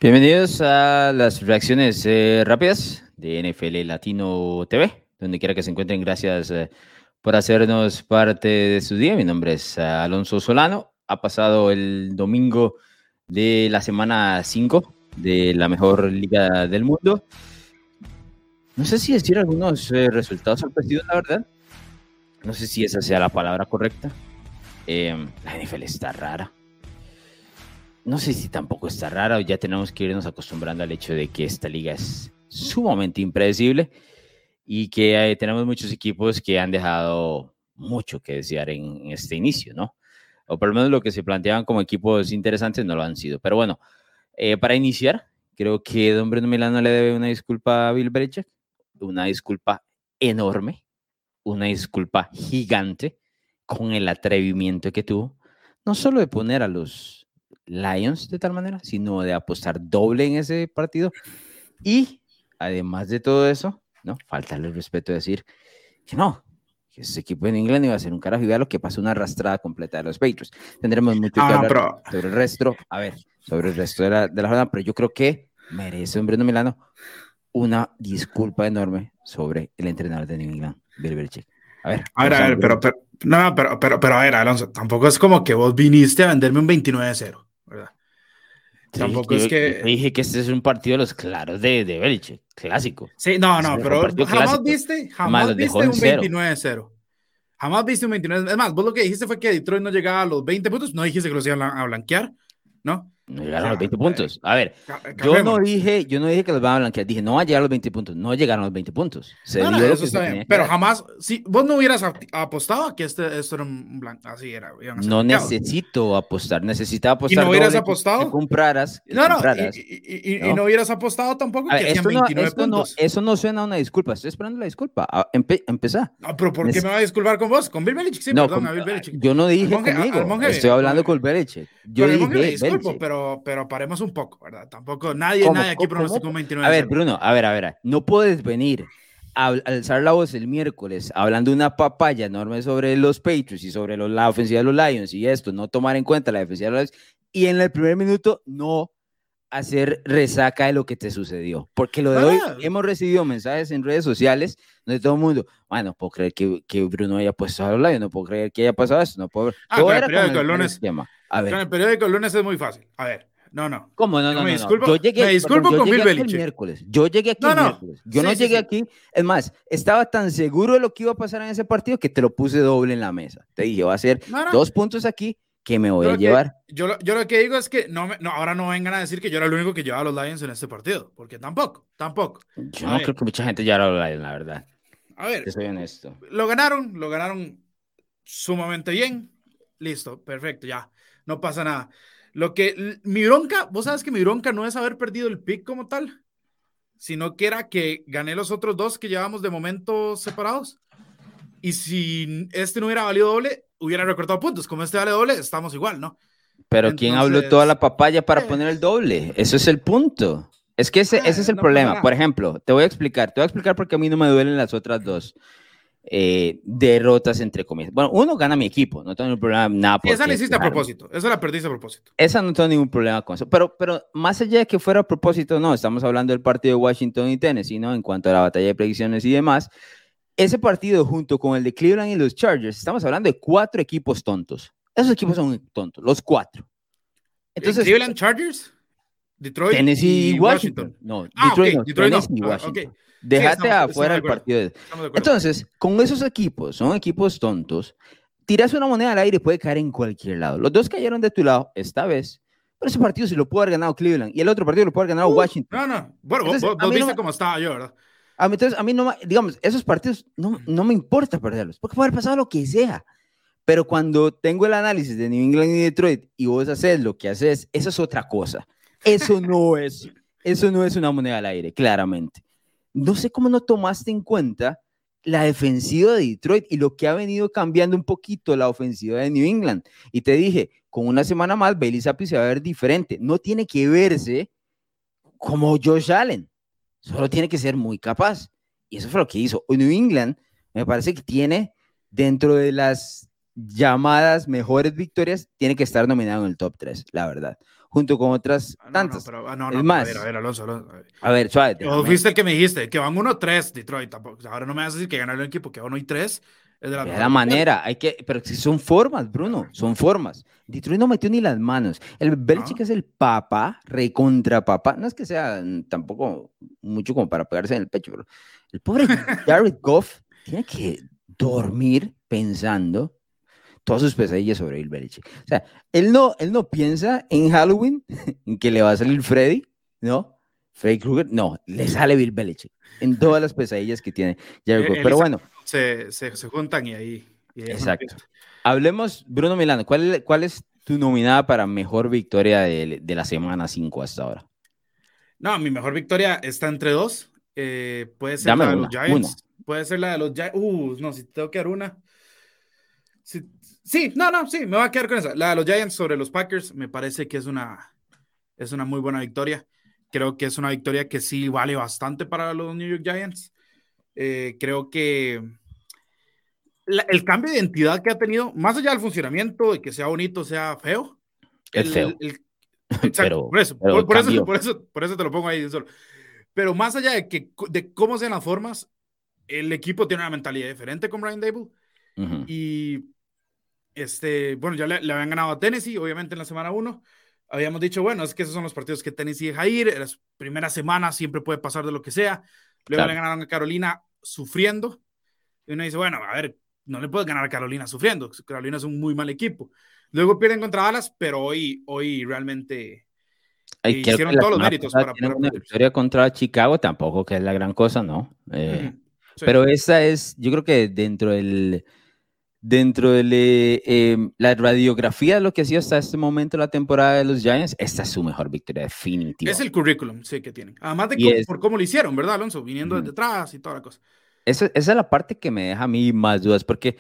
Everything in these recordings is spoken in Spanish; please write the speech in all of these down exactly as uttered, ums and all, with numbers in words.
Bienvenidos a las reacciones eh, rápidas de N F L Latino T V, donde quiera que se encuentren. Gracias eh, por hacernos parte de su día. Mi nombre es uh, Alonso Solano. Ha pasado el domingo de la semana cinco de la mejor liga del mundo. No sé si decir algunos eh, resultados sorpresivos, la verdad. No sé si esa sea la palabra correcta. Eh, la N F L está rara. No sé si tampoco está rara, ya tenemos que irnos acostumbrando al hecho de que esta liga es sumamente impredecible y que eh, tenemos muchos equipos que han dejado mucho que desear en este inicio, ¿no? O por lo menos lo que se planteaban como equipos interesantes no lo han sido. Pero bueno, eh, para iniciar, creo que Don Bruno Milano le debe una disculpa a Bill Belichick, una disculpa enorme, una disculpa gigante con el atrevimiento que tuvo, no solo de poner a los Lions de tal manera, sino de apostar doble en ese partido. Y además de todo eso, no faltarle el respeto de decir que no, que ese equipo en England iba a ser un carajo y vea lo que pasó, una arrastrada completa de los Patriots. Tendremos mucho ah, que hablar pero... sobre el resto, a ver, sobre el resto de la, de la jornada, pero yo creo que merece un Bruno Milano una disculpa enorme sobre el entrenador de New England, Bill Belichick. A ver, a ver, a ver, pero, pero, no, pero, pero, pero, a ver, Alonso, tampoco es como que vos viniste a venderme un veintinueve a cero, ¿verdad? Sí, Tampoco yo, es que... yo dije que este es un partido de los claros de, de Belichick, clásico. Sí, no, no, pero jamás clásico. viste, jamás viste un veintinueve a cero. Jamás viste un veintinueve. Es más, vos lo que dijiste fue que Detroit no llegaba a los veinte puntos, no dijiste que los iban a blanquear, ¿no? No llegaron o sea, a los veinte puntos. A ver, eh, yo no dije, yo no dije que los van a blanquear, dije, no va a llegar a los veinte puntos, no llegaron a los veinte puntos. Se no, no, dio eso lo que está se bien, pero jamás, si vos no hubieras apostado a que este, esto era un blanco, así era. No blanqueados. Necesito apostar, necesitaba apostar. ¿Y no hubieras apostado? Que compraras. Que no, no, compraras, y, y, y, ¿no? y no hubieras apostado tampoco ver, que hacían veintinueve no, puntos. No, eso no suena a una disculpa, estoy esperando la disculpa. Empe empezá. No, pero ¿por qué Neces me va a disculpar con vos? ¿Con Bill Belichick? Sí, no, perdón, con, a Bill Belichick. Yo no dije monje, conmigo, monje, estoy hablando con, con Belichick. Yo dije me disculpo, pero, pero paremos un poco, ¿verdad? Tampoco, nadie, nadie aquí pronosticó un veintinueve. A ver, Bruno, a ver, a ver, no puedes venir a alzar la voz el miércoles hablando una papaya enorme sobre los Patriots y sobre los, la ofensiva de los Lions y esto, no tomar en cuenta la defensiva de los Lions y en el primer minuto no hacer resaca de lo que te sucedió, porque lo de ah. hoy hemos recibido mensajes en redes sociales de todo el mundo, bueno, no puedo creer que, que Bruno haya puesto a los Lions, no puedo creer que haya pasado esto, no puedo ah, con el periódico el lunes, a ver. Con el periódico el lunes es muy fácil, a ver, no, no. ¿Cómo? No, no, me no, disculpo, no. Yo llegué, me disculpo perdón, con Bill Belichick. Belichick. Miércoles. Yo llegué aquí no, el no. miércoles. Yo sí, no sí, llegué sí. aquí. Es más, estaba tan seguro de lo que iba a pasar en ese partido que te lo puse doble en la mesa. Te dije, va a ser no, no. dos puntos aquí que me voy yo a llevar. Que, yo, yo lo que digo es que no, me, no, ahora no vengan a decir que yo era el único que llevaba a los Lions en este partido, porque tampoco, tampoco. Yo a no ver. creo que mucha gente llevara a los Lions, la verdad. A ver, te soy honesto. Lo ganaron, lo ganaron sumamente bien. Listo, perfecto, ya. No pasa nada. Lo que, mi bronca, vos sabes que mi bronca no es haber perdido el pick como tal, sino que era que gané los otros dos que llevábamos de momento separados. Y si este no hubiera valido doble, hubiera recortado puntos. Como este vale doble, estamos igual, ¿no? Pero Entonces, ¿quién habló toda la papaya para eh, poner el doble? Eso es el punto. Es que ese, ah, ese es el no problema. Por ejemplo, te voy a explicar. Te voy a explicar porque a mí no me duelen las otras dos eh, derrotas, entre comillas. Bueno, uno gana mi equipo. No tengo ningún problema. Nada sí, esa la hiciste a propósito. Esa la perdiste a propósito. Esa no tengo ningún problema con eso. Pero, pero más allá de que fuera a propósito, no. Estamos hablando del partido de Washington y Tennessee, ¿no? En cuanto a la batalla de predicciones y demás. Ese partido junto con el de Cleveland y los Chargers, estamos hablando de cuatro equipos tontos. Esos equipos son tontos, los cuatro. Entonces, ¿Cleveland Chargers? Detroit Tennessee y Washington. Washington. No, ah, Detroit, okay. no, Detroit Tennessee no. y Washington. Ah, okay. Déjate sí, estamos, afuera estamos el partido. De... De Entonces, con esos equipos, son equipos tontos, tiras una moneda al aire y puede caer en cualquier lado. Los dos cayeron de tu lado esta vez, pero ese partido sí lo pudo haber ganado Cleveland y el otro partido lo pudo haber ganado uh, Washington. No, no. Bueno, Entonces, vos, vos viste no... cómo estaba yo, ¿verdad? A mí, entonces, a mí no, digamos, esos partidos no, no me importa perderlos, porque puede haber pasado lo que sea. Pero cuando tengo el análisis de New England y Detroit y vos haces lo que haces, eso es otra cosa. Eso no es, eso no es una moneda al aire, claramente. No sé cómo no tomaste en cuenta la defensiva de Detroit y lo que ha venido cambiando un poquito la ofensiva de New England. Y te dije, con una semana más, Bailey Zappi se va a ver diferente. No tiene que verse como Josh Allen. Solo tiene que ser muy capaz. Y eso fue lo que hizo. New England me parece que tiene, dentro de las llamadas mejores victorias, tiene que estar nominado en el top tres, la verdad. junto con otras No, tantas. no, pero, ah, no, no, es más, a ver, a ver, Alonso, Alonso. A ver, a ver suave. o fuiste el que me dijiste que van uno tres Detroit. Tampoco. Ahora no me vas a decir que ganar el equipo que va uno y tres es de las Vea la mejores manera, hay que, pero si son formas, Bruno, son formas. Detroit no metió ni las manos. El Belichick ¿no? es el papá, recontra papá. No es que sea mm, tampoco mucho como para pegarse en el pecho, pero el pobre Jared Goff tiene que dormir pensando todas sus pesadillas sobre Bill Belichick. O sea, él no, él no piensa en Halloween, en que le va a salir Freddy, ¿no? Freddy Krueger, no, le sale Bill Belichick en todas las pesadillas que tiene Jared Goff. Pero bueno, se, se, se juntan y ahí. Y ahí exacto. Hablemos, Bruno Milano, ¿cuál, ¿cuál es tu nominada para mejor victoria de, de la semana cinco hasta ahora? No, mi mejor victoria está entre dos. Eh, puede ser Dame la de una, los Giants. una. Puede ser la de los Giants. Uh, no, si tengo que dar una. Sí, sí, no, no, sí, me voy a quedar con esa. La de los Giants sobre los Packers me parece que es una, es una muy buena victoria. Creo que es una victoria que sí vale bastante para los New York Giants. Eh, creo que la, el cambio de identidad que ha tenido, más allá del funcionamiento, de que sea bonito, sea feo, Es feo. el, el, exacto, pero, por eso, pero por, por eso, por eso, por eso te lo pongo ahí solo. Pero más allá de, que, de cómo sean las formas, el equipo tiene una mentalidad diferente con Brian Daboll. Uh-huh. Y este, bueno, ya le, le habían ganado a Tennessee, obviamente en la semana uno. Habíamos dicho, bueno, es que esos son los partidos que Tennessee deja ir. En las primeras semanas siempre puede pasar de lo que sea. Luego claro. le ganaron a Carolina sufriendo. Y uno dice, bueno, a ver, no le puedes ganar a Carolina sufriendo. Carolina es un muy mal equipo. Luego pierden contra Dallas, pero hoy, hoy realmente Ay, hicieron todos los méritos para poder una victoria contra Chicago, tampoco que es la gran cosa, ¿no? Eh, uh-huh. sí. Pero esa es, yo creo que dentro del dentro de le, eh, la radiografía de lo que ha sido hasta este momento la temporada de los Giants, esta es su mejor victoria definitiva. Es el currículum, sí, que tienen. Además de cómo, es, por cómo lo hicieron, ¿verdad, Alonso? Viniendo uh-huh. desde atrás y toda la cosa. Esa, esa es la parte que me deja a mí más dudas, porque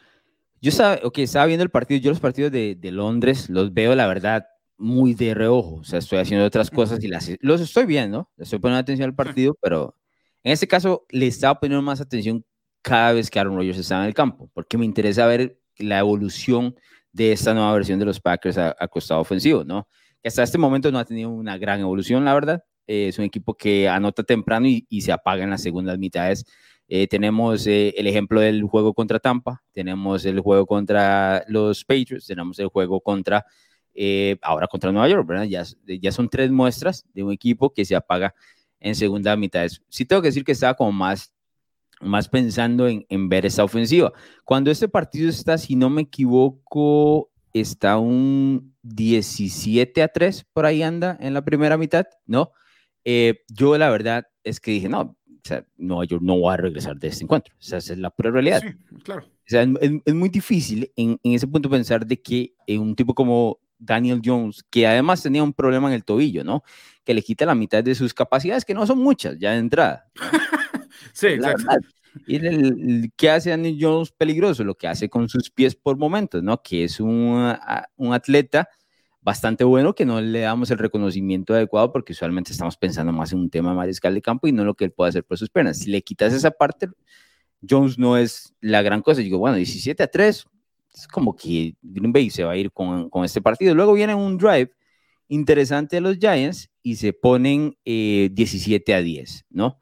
yo sabe, okay, estaba viendo el partido, yo los partidos de, de Londres los veo, la verdad, muy de reojo. O sea, estoy haciendo otras cosas y las, los estoy viendo, estoy poniendo atención al partido, pero en este caso le estaba poniendo más atención cada vez que Aaron Rodgers estaba en el campo, porque me interesa ver la evolución de esta nueva versión de los Packers a, a costado ofensivo, ¿no? Que hasta este momento no ha tenido una gran evolución, la verdad. Eh, es un equipo que anota temprano y, y se apaga en las segundas mitades. Eh, tenemos eh, el ejemplo del juego contra Tampa, tenemos el juego contra los Patriots, tenemos el juego contra, eh, ahora contra Nueva York, ¿verdad? Ya, ya son tres muestras de un equipo que se apaga en segundas mitades. Sí tengo que decir que estaba como más más pensando en, en ver esa ofensiva. Cuando este partido está, si no me equivoco, está un diecisiete a tres, por ahí anda en la primera mitad, ¿no? Eh, yo la verdad es que dije, no, o sea, Nueva York no va a regresar de este encuentro. O sea, esa es la pura realidad. Sí, claro. O sea, es, es muy difícil en, en ese punto pensar de que eh, un tipo como Daniel Jones, que además tenía un problema en el tobillo, ¿no? Que le quita la mitad de sus capacidades, que no son muchas ya de entrada, ¿no? Sí, exacto. Y el, el, ¿qué hace Daniel Jones peligroso? Lo que hace con sus pies por momentos, ¿no? Que es un, un atleta bastante bueno que no le damos el reconocimiento adecuado porque usualmente estamos pensando más en un tema mariscal de campo y no lo que él puede hacer por sus piernas. Si le quitas esa parte, Jones no es la gran cosa. Digo, bueno, diecisiete a tres, es como que Green Bay se va a ir con, con este partido. Luego viene un drive interesante de los Giants y se ponen eh, diecisiete a diez, ¿no?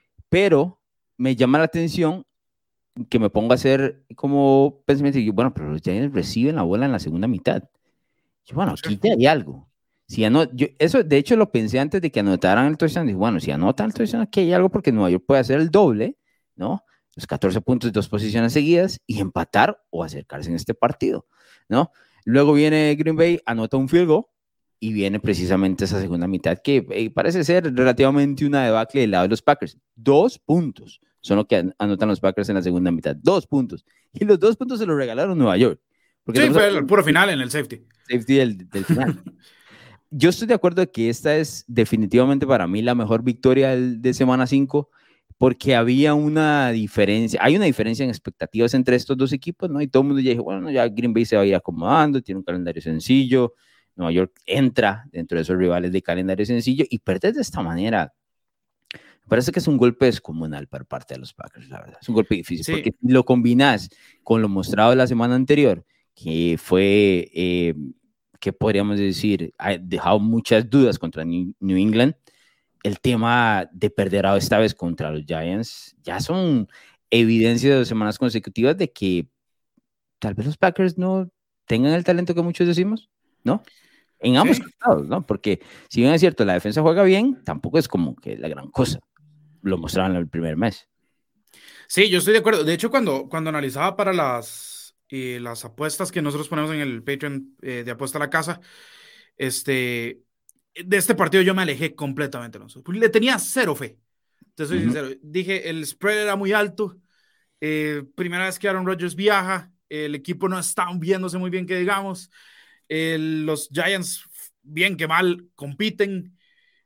Pero me llama la atención que me ponga a hacer como pensamiento, y yo, bueno, pero los Giants reciben la bola en la segunda mitad. Yo, bueno, aquí ya hay algo. Si anot yo, eso, de hecho, lo pensé antes de que anotaran el touchdown. Dije, bueno, si anotan el touchdown, aquí hay algo porque Nueva York puede hacer el doble, ¿no? Los catorce puntos de dos posiciones seguidas y empatar o acercarse en este partido, ¿no? Luego viene Green Bay, anota un field goal y viene precisamente esa segunda mitad que eh, parece ser relativamente una debacle del lado de los Packers. Dos puntos son lo que anotan los Packers en la segunda mitad. Dos puntos. Y los dos puntos se los regalaron Nueva York. Porque sí, fue el puro final en el safety. Safety del, del final. Yo estoy de acuerdo de que esta es definitivamente para mí la mejor victoria del, de semana cinco, porque había una diferencia, hay una diferencia en expectativas entre estos dos equipos, ¿no? Y todo el mundo ya dijo, bueno, ya Green Bay se va a ir acomodando, tiene un calendario sencillo, Nueva York entra dentro de esos rivales de calendario sencillo y perder de esta manera, me parece que es un golpe descomunal por parte de los Packers, la verdad. Es un golpe difícil, sí. Porque si lo combinas con lo mostrado la semana anterior, que fue, eh, ¿qué podríamos decir? Ha dejado muchas dudas contra New, New England. El tema de perder esta vez contra los Giants ya son evidencia de dos semanas consecutivas de que tal vez los Packers no tengan el talento que muchos decimos, ¿no? En ambos Sí. costados, ¿no? Porque si bien es cierto, la defensa juega bien, tampoco es como que la gran cosa. Lo mostraron el primer mes. Sí, yo estoy de acuerdo. De hecho, cuando, cuando analizaba para las, eh, las apuestas que nosotros ponemos en el Patreon eh, de Apuesta a la Casa, este, de este partido yo me alejé completamente. ¿No? Le tenía cero fe. Te soy uh-huh. sincero. Dije, el spread era muy alto. Eh, primera vez que Aaron Rodgers viaja. El equipo no está viéndose muy bien, que digamos. Eh, los Giants, bien que mal, compiten.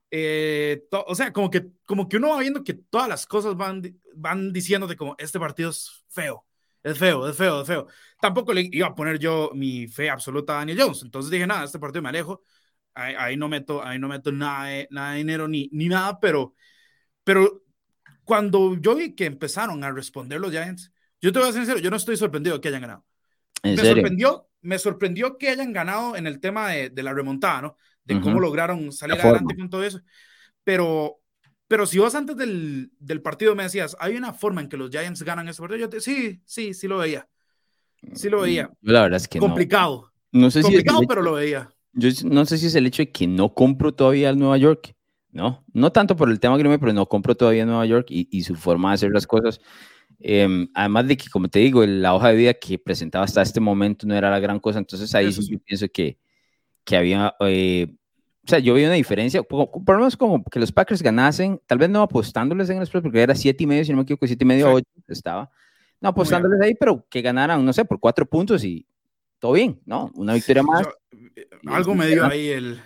Eh, to, o sea, como que, como que uno va viendo que todas las cosas van, van diciéndote como, este partido es feo, es feo, es feo, es feo. Tampoco le iba a poner yo mi fe absoluta a Daniel Jones. Entonces dije, nada, este partido me alejo. Ahí, ahí no meto, ahí no meto nada de, nada de dinero ni, ni nada, pero, pero cuando yo vi que empezaron a responder los Giants, yo te voy a ser sincero, yo no estoy sorprendido de que hayan ganado. ¿En me serio? sorprendió, me sorprendió que hayan ganado en el tema de, de la remontada, ¿no? De uh-huh. cómo lograron salir adelante con todo eso. Pero, pero si vos antes del, del partido me decías, hay una forma en que los Giants ganan ese partido, yo te, sí, sí, sí lo veía. Sí lo veía. Yo la verdad es que complicado. No, no sé complicado, si es pero lo veía. Yo no sé si es el hecho de que no compro todavía el Nueva York, ¿no? No tanto por el tema Green, pero no compro todavía Nueva York y, y su forma de hacer las cosas. Eh, además de que, como te digo, la hoja de vida que presentaba hasta este momento no era la gran cosa, entonces ahí sí, sí yo pienso que, que había, eh, o sea, yo vi una diferencia, por, por lo menos como que los Packers ganasen, tal vez no apostándoles en el spread, porque era siete y medio, si no me equivoco, siete y medio a ocho estaba, no apostándoles ahí, pero que ganaran, no sé, por cuatro puntos y todo bien, ¿no? Una victoria más. Yo, algo me dio ahí el...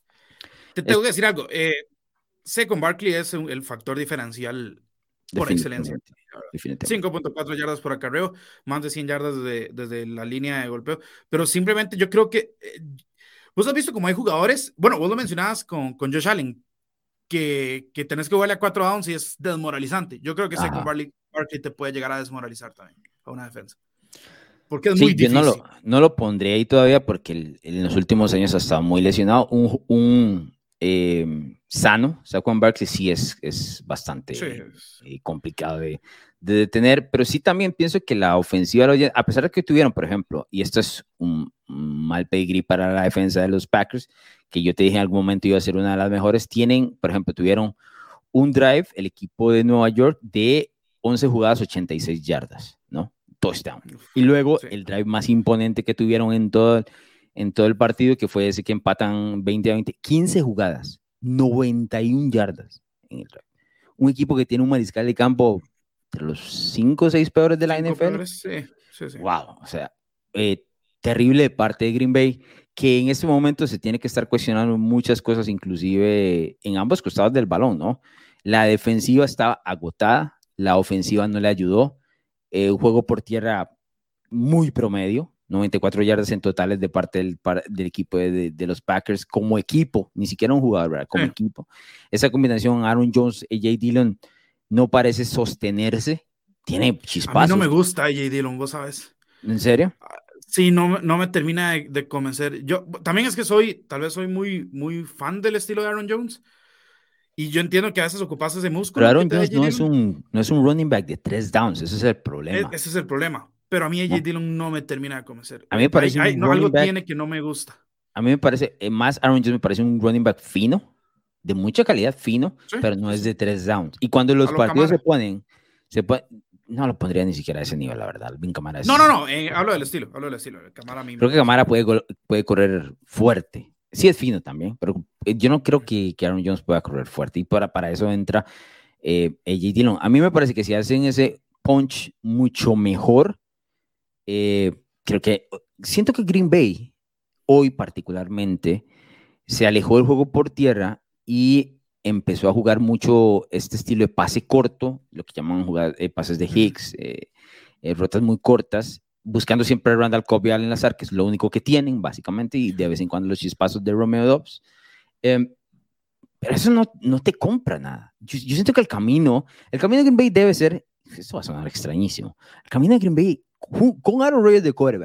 Te tengo que decir algo, eh, sé con Barkley es un, el factor diferencial por excelencia. cinco punto cuatro yardas por acarreo, más de cien yardas desde, desde la línea de golpeo, pero simplemente yo creo que eh, vos has visto como hay jugadores, bueno, vos lo mencionabas con, con Josh Allen, que, que tenés que jugarle a cuatro downs y es desmoralizante. Yo creo que sé con Barkley, Barkley te puede llegar a desmoralizar también a una defensa. Porque es sí, muy difícil. Yo no lo, no lo pondré ahí todavía porque el, en los últimos años ha estado muy lesionado. Un, un eh, sano, Saquon Barkley sí es, es bastante sí. Eh, complicado de, de detener, pero sí también pienso que la ofensiva, a pesar de que tuvieron, por ejemplo, y esto es un, un mal pedigrí para la defensa de los Packers, que yo te dije en algún momento iba a ser una de las mejores, tienen, por ejemplo, tuvieron un drive, el equipo de Nueva York, de once jugadas, ochenta y seis yardas, ¿no? Touchdown. Y luego sí. el drive más imponente que tuvieron en todo, en todo el partido, que fue ese que empatan veinte a veinte, quince jugadas, noventa y una yardas en el drive. Un equipo que tiene un mariscal de campo entre los cinco o seis peores de la N F L. Peores, sí, sí, sí. Wow, o sea, eh, terrible de parte de Green Bay, que en este momento se tiene que estar cuestionando muchas cosas, inclusive en ambos costados del balón, ¿no? La defensiva estaba agotada, la ofensiva no le ayudó. Eh, un juego por tierra muy promedio, noventa y cuatro yardas en totales de parte del, del equipo de, de, de los Packers como equipo, ni siquiera un jugador, ¿verdad? Como eh. equipo. Esa combinación Aaron Jones, A J Dillon, no parece sostenerse, tiene chispazos. A mí no me gusta A J Dillon, vos sabes. ¿En serio? Sí, no, no me termina de, de convencer. Yo también es que soy, tal vez soy muy, muy fan del estilo de Aaron Jones. Y yo entiendo que a veces ocupas ese músculo. Pero Aaron Jones no es, un, no es un running back de tres downs, ese es el problema. Ese es el problema. Pero a mí A J no. Dillon no me termina de convencer. A mí me parece hay, hay, un no, algo back, tiene que no me gusta. A mí me parece, más Aaron Jones me parece un running back fino, de mucha calidad, fino, sí, pero no sí. es de tres downs. Y cuando los partidos Camara. se ponen, se pueden, no lo pondría ni siquiera a ese nivel, la verdad. Alvin Kamara es, no, no, no, eh, hablo del estilo, hablo del estilo. Kamara a mí creo que Kamara puede, puede correr fuerte. Sí es fino también, pero yo no creo que, que Aaron Jones pueda correr fuerte. Y para, para eso entra eh, A J Dillon. A mí me parece que si hacen ese punch mucho mejor, eh, creo que siento que Green Bay hoy particularmente se alejó del juego por tierra y empezó a jugar mucho este estilo de pase corto, lo que llaman jugar, eh, pases de Hicks, eh, eh, rotas muy cortas, buscando siempre a Randall Cobb y Allen Lazard, que es lo único que tienen, básicamente, y de vez en cuando los chispazos de Romeo Doubs. Eh, pero eso no, no te compra nada. Yo, yo siento que el camino, el camino de Green Bay debe ser, esto va a sonar extrañísimo, el camino de Green Bay con Aaron Rodgers de quarterback,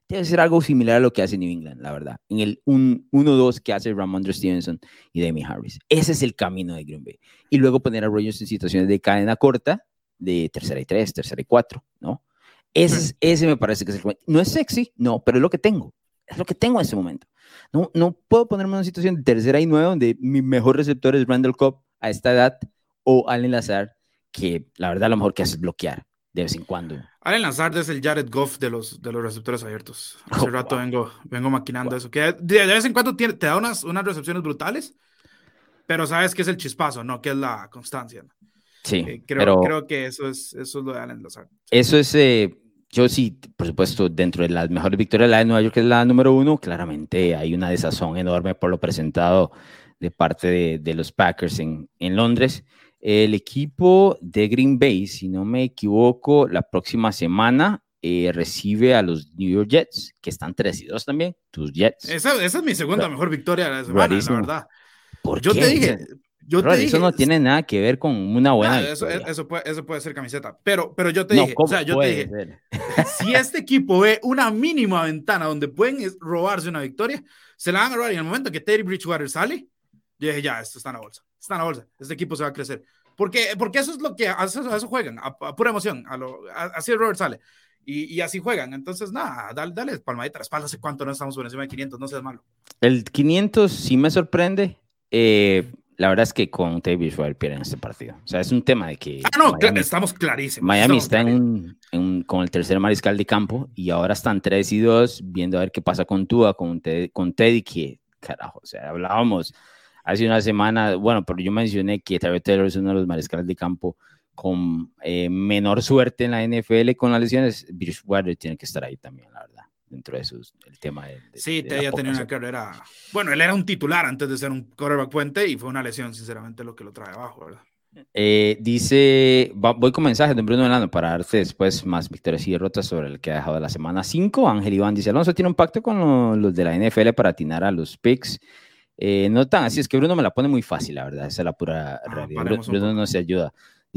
debe ser algo similar a lo que hace New England, la verdad. En el uno dos que hace Ramondre Stevenson y Damian Harris. Ese es el camino de Green Bay. Y luego poner a Rodgers en situaciones de cadena corta, de tercera y tres, tercera y cuatro, ¿no? Ese, es, ese me parece que es el camino. No es sexy, no, pero es lo que tengo. Es lo que tengo en este momento. No, no puedo ponerme en una situación de tercera y nueve donde mi mejor receptor es Randall Cobb a esta edad o Allen Lazard, que la verdad lo mejor que hace es bloquear de vez en cuando. Allen Lazard es el Jared Goff de los, de los receptores abiertos. Hace oh, rato wow. vengo, vengo maquinando wow. eso. Que de, de vez en cuando tiene, te da unas, unas recepciones brutales, pero sabes que es el chispazo, no que es la constancia, ¿no? Sí, eh, creo, pero creo que eso es, eso es lo de Allen Lazard. Eso es, eh, yo sí, por supuesto, dentro de las mejores victorias, la de Nueva York, que es la número uno, claramente hay una desazón enorme por lo presentado de parte de, de los Packers en, en Londres. El equipo de Green Bay, si no me equivoco, la próxima semana eh, recibe a los New York Jets, que están tres y dos también, tus Jets. Esa, esa es mi segunda Pero, mejor victoria de la semana, rarísimo. La verdad. ¿Por yo qué? te dije... Yo Bro, te eso dije, no tiene nada que ver con una buena no, eso, victoria. Eso puede, eso puede ser camiseta, pero, pero yo te no, dije, o sea, yo te dije, ser? si este equipo ve una mínima ventana donde pueden robarse una victoria, se la van a robar. Y en el momento que Teddy Bridgewater sale, yo dije, ya, esto está en la bolsa, está en la bolsa, este equipo se va a crecer. Porque, porque eso es lo que, a eso, a eso juegan, a, a pura emoción, a lo, a, así el Robert sale. Y, y así juegan, entonces nada, dale, dale palmadita a la espalda, hace cuánto no estamos por encima de quinientos, no seas malo. El quinientos sí me sorprende, eh, la verdad es que con Teddy Bridgewater pierden este partido. O sea, es un tema de que... Ah, no, Miami, estamos clarísimos. Miami estamos está clarísimos. En, un, en un, con el tercer mariscal de campo y ahora están tres y dos viendo a ver qué pasa con Tua, con, Ted, con Teddy, que carajo, o sea, hablábamos hace una semana, bueno, pero yo mencioné que Tyrod Taylor es uno de los mariscales de campo con eh, menor suerte en la N F L con las lesiones. Bridgewater tiene que estar ahí también, la verdad, dentro de sus, el tema de, de sí, de Teddy ya tenía una carrera, bueno, él era un titular antes de ser un quarterback puente y fue una lesión, sinceramente, lo que lo trae abajo, ¿verdad? Eh, dice, va, voy con mensajes de Bruno Melano para darte después más victorias y derrotas sobre el que ha dejado la semana cinco. Ángel Iván dice, Alonso tiene un pacto con lo, los de la N F L para atinar a los picks. Eh, no tan así, es que Bruno me la pone muy fácil, la verdad, esa es la pura ah, realidad. Bruno, Bruno no se ayuda.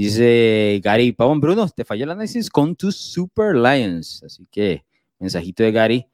Dice Gary Pavón, Bruno, te falló el análisis con tus Super Lions. Así que, mensajito de Gary.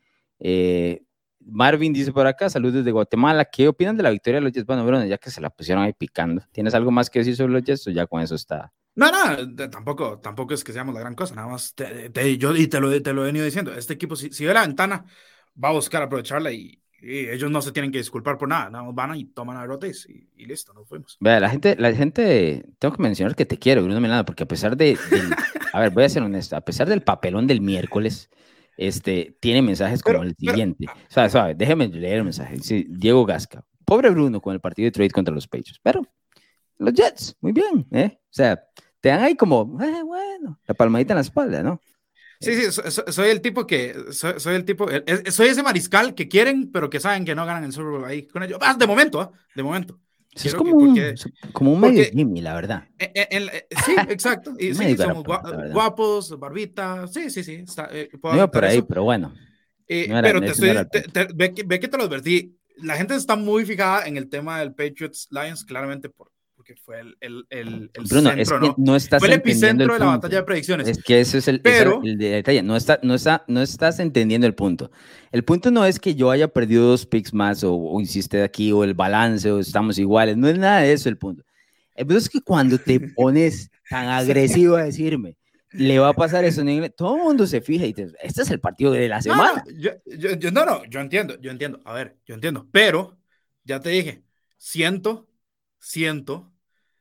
Eh, Marvin dice por acá, saludos desde Guatemala. ¿Qué opinan de la victoria de los Jets? Bueno, Bruno, ya que se la pusieron ahí picando, ¿tienes algo más que decir sobre los Jets o ya con eso está? No, no, de, tampoco, tampoco es que seamos la gran cosa, nada más te, te, yo y te lo, te lo he venido diciendo, este equipo si, si ve la ventana va a buscar aprovecharla y, y ellos no se tienen que disculpar por nada, nada más van y toman a rotes y, y listo, nos fuimos. Vea, la gente, la gente, tengo que mencionar que te quiero, Bruno Melano, porque a pesar de, del, a ver, voy a ser honesto, a pesar del papelón del miércoles, este, tiene mensajes como pero, el siguiente. Pero, o sea, suave, déjeme leer el mensaje. Dice Diego Gasca. Pobre Bruno con el partido de Detroit contra los Patriots. Pero los Jets, muy bien, ¿eh? O sea, te dan ahí como, eh, bueno, la palmadita en la espalda, ¿no? Sí, sí, soy, soy el tipo que, soy, soy el tipo, soy ese mariscal que quieren, pero que saben que no ganan el Super Bowl ahí con ellos. Ah, de momento, ¿eh? De momento. Es como, que, porque, un, como un medio porque, Jimmy, la verdad. En, en, en, sí, exacto. Y sí, somos guapos, guapos, barbita. Sí, sí, sí. Está, eh, puedo no por ahí, eso. Pero bueno. Eh, no era, pero te estoy, no te, te, ve, que, ve que te lo advertí. La gente está muy fijada en el tema del Patriots Lions, claramente por, porque fue el, el, el, el Bruno, centro, es que ¿no? no estás fue el epicentro el de la batalla de predicciones. Es que ese es el, pero, el, el detalle. No, está, no, está, no estás entendiendo el punto. El punto no es que yo haya perdido dos picks más o, o hiciste aquí o el balance o estamos iguales. No es nada de eso el punto. El punto es que cuando te pones tan agresivo a decirme le va a pasar eso en inglés, todo el mundo se fija y te, este es el partido de la semana. No, yo, yo, yo, no, no, yo entiendo, yo entiendo. A ver, yo entiendo. Pero, ya te dije, siento, siento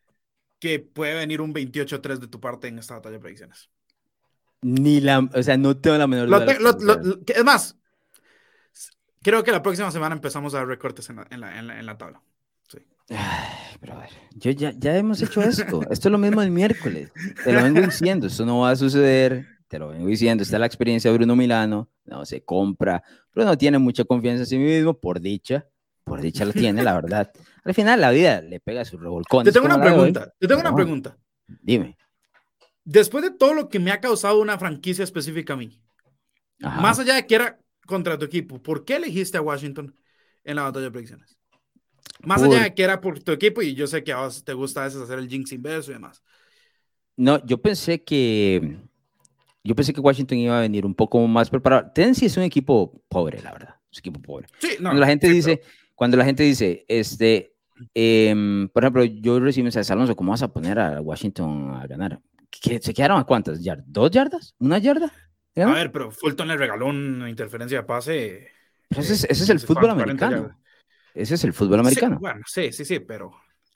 que puede venir un veintiocho tres de tu parte en esta batalla de predicciones. Ni la, o sea, no tengo la menor duda. Lo te, lo, lo, lo, es más, creo que la próxima semana empezamos a dar recortes en la, en la, en la, en la tabla. Sí. Ay, brother, yo ya, ya hemos hecho esto. Esto es lo mismo el miércoles. Te lo vengo diciendo, esto no va a suceder. Te lo vengo diciendo. Está la experiencia de Bruno Milano. No se compra. Bruno tiene mucha confianza en sí mismo, por dicha. Por dicha lo tiene, la verdad. Al final, la vida le pega sus revolcones. Te tengo una pregunta. Te tengo una pregunta. Dime. Después de todo lo que me ha causado una franquicia específica a mí, ajá, más allá de que era contra tu equipo, ¿por qué elegiste a Washington en la batalla de predicciones? Más por... allá de que era por tu equipo, y yo sé que a vos te gusta a veces hacer el jinx inverso y demás. No, yo pensé que yo pensé que Washington iba a venir un poco más preparado. Tennessee es un equipo pobre, la verdad. Es un equipo pobre. Sí, no, cuando la gente sí, dice, pero... cuando la gente dice, este, eh, por ejemplo, yo recibí mensajes, Alonso, ¿cómo vas a poner a Washington a ganar? ¿Qué, ¿Se quedaron a cuántas yardas? ¿Dos yardas? ¿Una yarda? A ¿No? ver, pero Fulton le regaló una interferencia de pase. Pero ese es, Eh, ese es no el sé fútbol cuánto, cuarenta americano. yardas. Ese es el fútbol Sí, americano. bueno, sí, sí, sí, pero...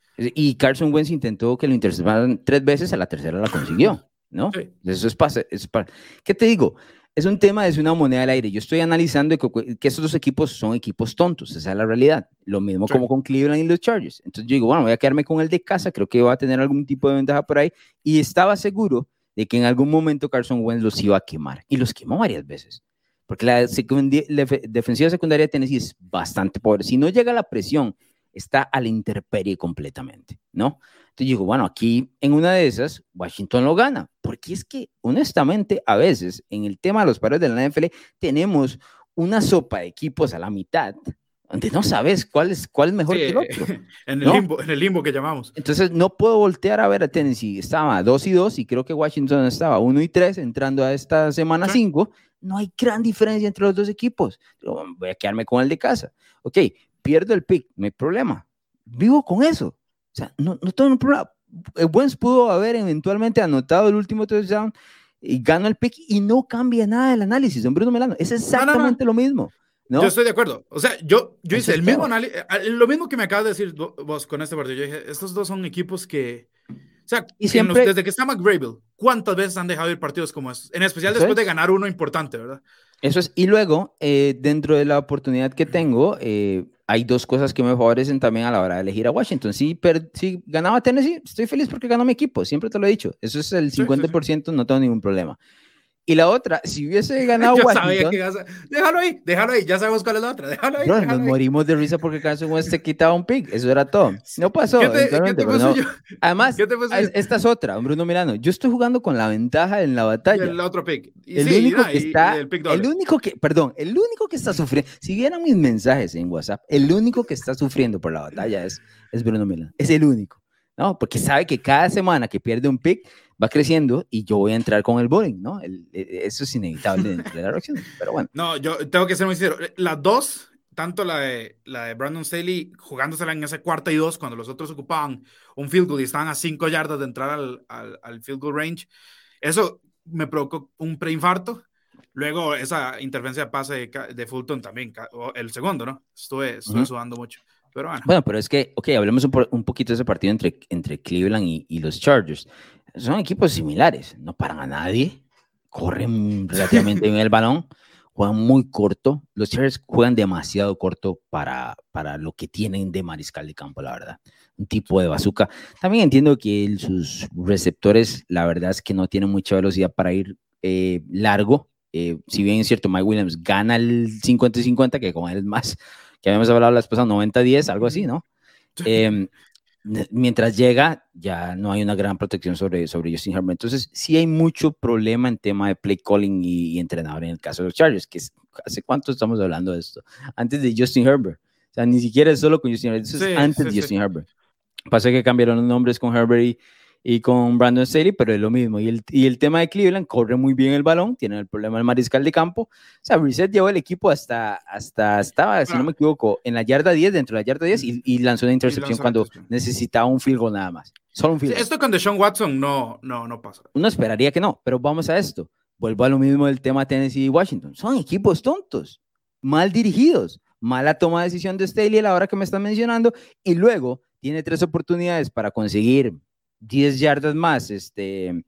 Y Carson Wentz intentó que lo interceptaran tres veces, a la tercera la consiguió, ¿no? Sí. Eso es pase. Es pa... ¿Qué te digo? Es un tema, es una moneda al aire. Yo estoy analizando que, que estos dos equipos son equipos tontos, esa es la realidad. Lo mismo sí. como con Cleveland y los Chargers. Entonces yo digo, bueno, voy a quedarme con el de casa, creo que va a tener algún tipo de ventaja por ahí. Y estaba seguro de que en algún momento Carson Wentz los iba a quemar. Y los quemó varias veces. Porque la, la defensiva secundaria de Tennessee es bastante pobre. Si no llega la presión, está a la intemperie completamente, ¿no? Entonces digo, bueno, aquí en una de esas, Washington lo gana, porque es que, honestamente, a veces, en el tema de los pares de la N F L, tenemos una sopa de equipos a la mitad, donde no sabes cuál es, cuál es mejor sí, que el otro. En el, ¿no? limbo, en el limbo que llamamos. Entonces, no puedo voltear a ver a Tennessee, estaba dos y dos, y creo que Washington estaba uno y tres, entrando a esta semana cinco, sí. No hay gran diferencia entre los dos equipos, voy a quedarme con el de casa, ok, pierdo el pick, no hay problema, vivo con eso, o sea, no, no tengo un problema. Wentz pudo haber eventualmente anotado el último touchdown y gana el pick y no cambia nada del análisis, don Bruno Melano, es exactamente no, no, no. lo mismo. ¿No? Yo estoy de acuerdo, o sea, yo, yo hice el mismo análisis, lo mismo que me acabas de decir vos con este partido, yo dije, estos dos son equipos que, o sea, y siempre, los, desde que está McGrable, ¿cuántas veces han dejado ir partidos como estos? En especial después es. de ganar uno importante, ¿verdad? Eso es, y luego, eh, dentro de la oportunidad que tengo, eh, hay dos cosas que me favorecen también a la hora de elegir a Washington. Si, per, si ganaba Tennessee, estoy feliz porque ganó mi equipo, siempre te lo he dicho. Eso es el cincuenta por ciento, sí, sí, sí. No tengo ningún problema. Y la otra, si hubiese ganado Yo Washington... Sabía que ibas a... Déjalo ahí, déjalo ahí, ya sabemos cuál es la otra, déjalo ahí. Bro, déjalo nos ahí. morimos de risa porque Carson Wentz te quitaba un pick, eso era todo. No pasó, ¿Qué te, ¿qué te pero no. yo? Además, ¿Qué te esta es otra, Bruno Mirano, yo estoy jugando con la ventaja en la batalla. El otro pick. Y el sí, único y, que está, y el, pick el único que, perdón, el único que está sufriendo, si vieran mis mensajes en WhatsApp, el único que está sufriendo por la batalla es, es Bruno Mirano, es el único, ¿no? Porque sabe que cada semana que pierde un pick, va creciendo y yo voy a entrar con el bowling, ¿no? El, eso es inevitable dentro de la reacción, pero bueno. No, yo tengo que ser muy sincero. Las dos, tanto la de, la de Brandon Staley jugándosela en ese cuarta y dos, cuando los otros ocupaban un field goal y estaban a cinco yardas de entrar al, al, al field goal range, eso me provocó un preinfarto. Luego esa interferencia de pase de, de Fulton también, el segundo, ¿no? Estuve, estuve uh-huh. sudando mucho. Pero bueno. bueno, pero es que, ok, hablemos un, un poquito de ese partido entre, entre Cleveland y, y los Chargers. Son equipos similares, no paran a nadie, corren relativamente bien el balón, juegan muy corto. Los Chargers juegan demasiado corto para, para lo que tienen de mariscal de campo, la verdad. Un tipo de bazooka. También entiendo que el, sus receptores, la verdad es que no tienen mucha velocidad para ir eh, largo. Eh, si bien es cierto, Mike Williams gana el cincuenta y cincuenta, que con él es más, que habíamos hablado la vez pasada, noventa a diez, algo así, ¿no? Eh, mientras llega, ya no hay una gran protección sobre, sobre Justin Herbert. Entonces, sí hay mucho problema en tema de play calling y, y entrenador en el caso de los Chargers, que es, ¿hace cuánto estamos hablando de esto? Antes de Justin Herbert. O sea, ni siquiera es solo con Justin Herbert, eso sí, es antes sí, de Justin sí. Herbert. Pasa que cambiaron los nombres con Herbert y, y con Brandon Staley, pero es lo mismo. Y el, y el tema de Cleveland, corre muy bien el balón, tiene el problema del mariscal de campo. O sea, Brissett llevó el equipo hasta, hasta estaba, si no me equivoco, en la yarda diez, dentro de la yarda diez, y, y lanzó una intercepción cuando necesitaba un field goal nada más. Solo un field goal. Sí, esto con Deshaun Watson no, no, no pasa. Uno esperaría que no, pero vamos a esto. Vuelvo a lo mismo del tema Tennessee y Washington. Son equipos tontos, mal dirigidos, mala toma de decisión de Staley a la hora que me están mencionando, y luego tiene tres oportunidades para conseguir diez yardas más, este,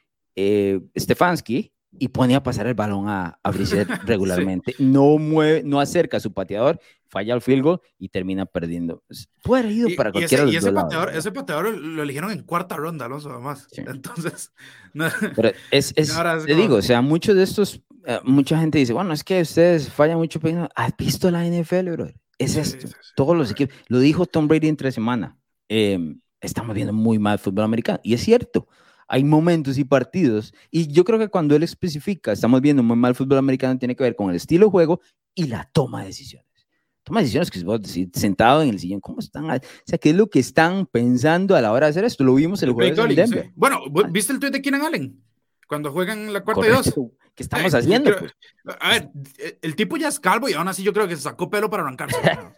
eh, Stefanski, y pone a pasar el balón a, a Brissett regularmente. Sí. No mueve, no acerca a su pateador, falla el field goal y termina perdiendo. Puede haber ido para cualquiera de los dos lados. Y ese pateador, ese pateador lo eligieron en cuarta ronda, Alonso, además. Sí. Entonces, no. Pero es, es, es te como... digo, o sea, muchos de estos, uh, mucha gente dice, bueno, es que ustedes fallan mucho, pero ¿has visto la N F L, bro? Es sí, esto, sí, sí. Todos los equipos, lo dijo Tom Brady entre semana, eh, estamos viendo muy mal fútbol americano, y es cierto, hay momentos y partidos, y yo creo que cuando él especifica, estamos viendo muy mal fútbol americano, tiene que ver con el estilo de juego y la toma de decisiones. Toma de decisiones que vos decís, sentado en el sillón, ¿cómo están? O sea, ¿qué es lo que están pensando a la hora de hacer esto? Lo vimos el, el jueves en Denver. Sí. Bueno, ¿viste el tweet de Keenan Allen? cuando juegan la cuarta y dos. ¿Qué estamos Ay, haciendo? Creo, pues? A ver, el tipo ya es calvo y aún así yo creo que se sacó pelo para arrancarse.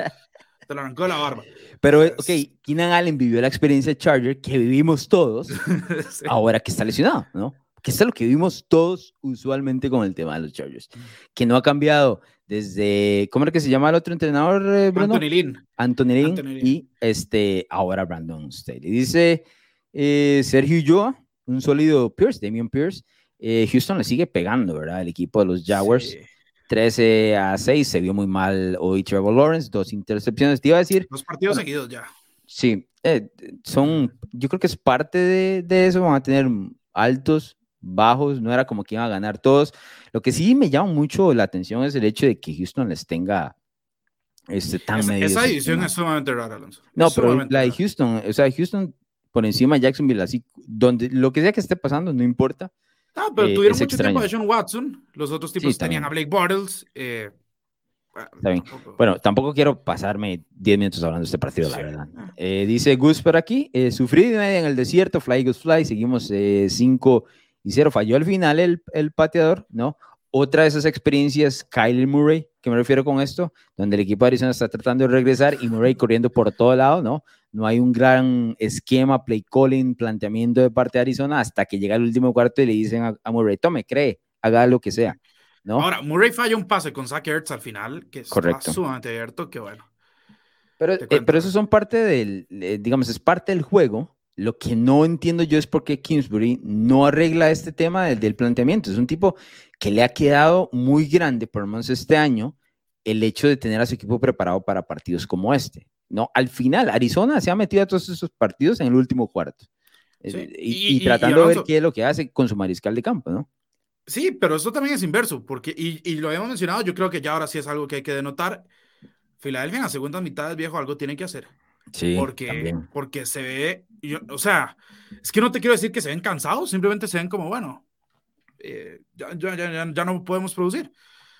Te lo arrancó de la barba. Pero, es... ok, Keenan Allen vivió la experiencia de Charger que vivimos todos, sí. Ahora que está lesionado, ¿no? Que es lo que vivimos todos usualmente con el tema de los Chargers, que no ha cambiado desde, ¿cómo era que se llama el otro entrenador, eh, Bruno? Anthony Lynn. Anthony Lynn, Anthony Lynn. Y este, ahora Brandon Staley. Dice eh, Sergio Ulloa, un sólido Pierce, Damian Pierce. Eh, Houston le sigue pegando, ¿verdad? El equipo de los Jaguars. Sí. trece a seis, se vio muy mal hoy Trevor Lawrence, dos intercepciones. Te iba a decir. Dos partidos bueno, seguidos ya. Sí, eh, son, yo creo que es parte de, de eso. Van a tener altos, bajos, no era como que iban a ganar todos. Lo que sí me llama mucho la atención es el hecho de que Houston les tenga este, tan es, medio. Esa división es sumamente rara, Alonso. No, es pero la de Houston, o sea, Houston por encima de Jacksonville, así, donde lo que sea que esté pasando, no importa. Ah, pero eh, tuvieron mucho extraño. tiempo a Sean Watson, los otros tipos sí, tenían a Blake Bortles. Eh, Está bien. Tampoco... Bueno, tampoco quiero pasarme diez minutos hablando de este partido, sí. La verdad. Eh, dice Gus por aquí, eh, sufrí de media en el desierto, Fly Gus Fly, seguimos cinco y cero, falló al final el, el pateador, ¿no? Otra de esas experiencias, Kyler Murray, que me refiero con esto, donde el equipo de Arizona está tratando de regresar y Murray corriendo por todo lado, ¿no? No hay un gran esquema, play calling, planteamiento de parte de Arizona hasta que llega el último cuarto y le dicen a, a Murray, tome, cree, haga lo que sea, ¿no? Ahora, Murray falla un pase con Zach Ertz al final, que está sumamente abierto, que bueno. Pero, eh, pero eso son parte del, eh, digamos, es parte del juego. Lo que no entiendo yo es por qué Kingsbury no arregla este tema del, del planteamiento. Es un tipo que le ha quedado muy grande, por lo menos este año, el hecho de tener a su equipo preparado para partidos como este, ¿no? Al final, Arizona se ha metido a todos esos partidos en el último cuarto. Sí. Y, y, y tratando y, y Alonso, de ver qué es lo que hace con su mariscal de campo, ¿no? Sí, pero eso también es inverso, porque, y, y lo habíamos mencionado, yo creo que ya ahora sí es algo que hay que denotar. Filadelfia en la segunda mitad, viejo, algo tiene que hacer. Sí, porque, también. porque se ve, yo, o sea, es que no te quiero decir que se ven cansados, simplemente se ven como, bueno, eh, ya, ya, ya, ya no podemos producir.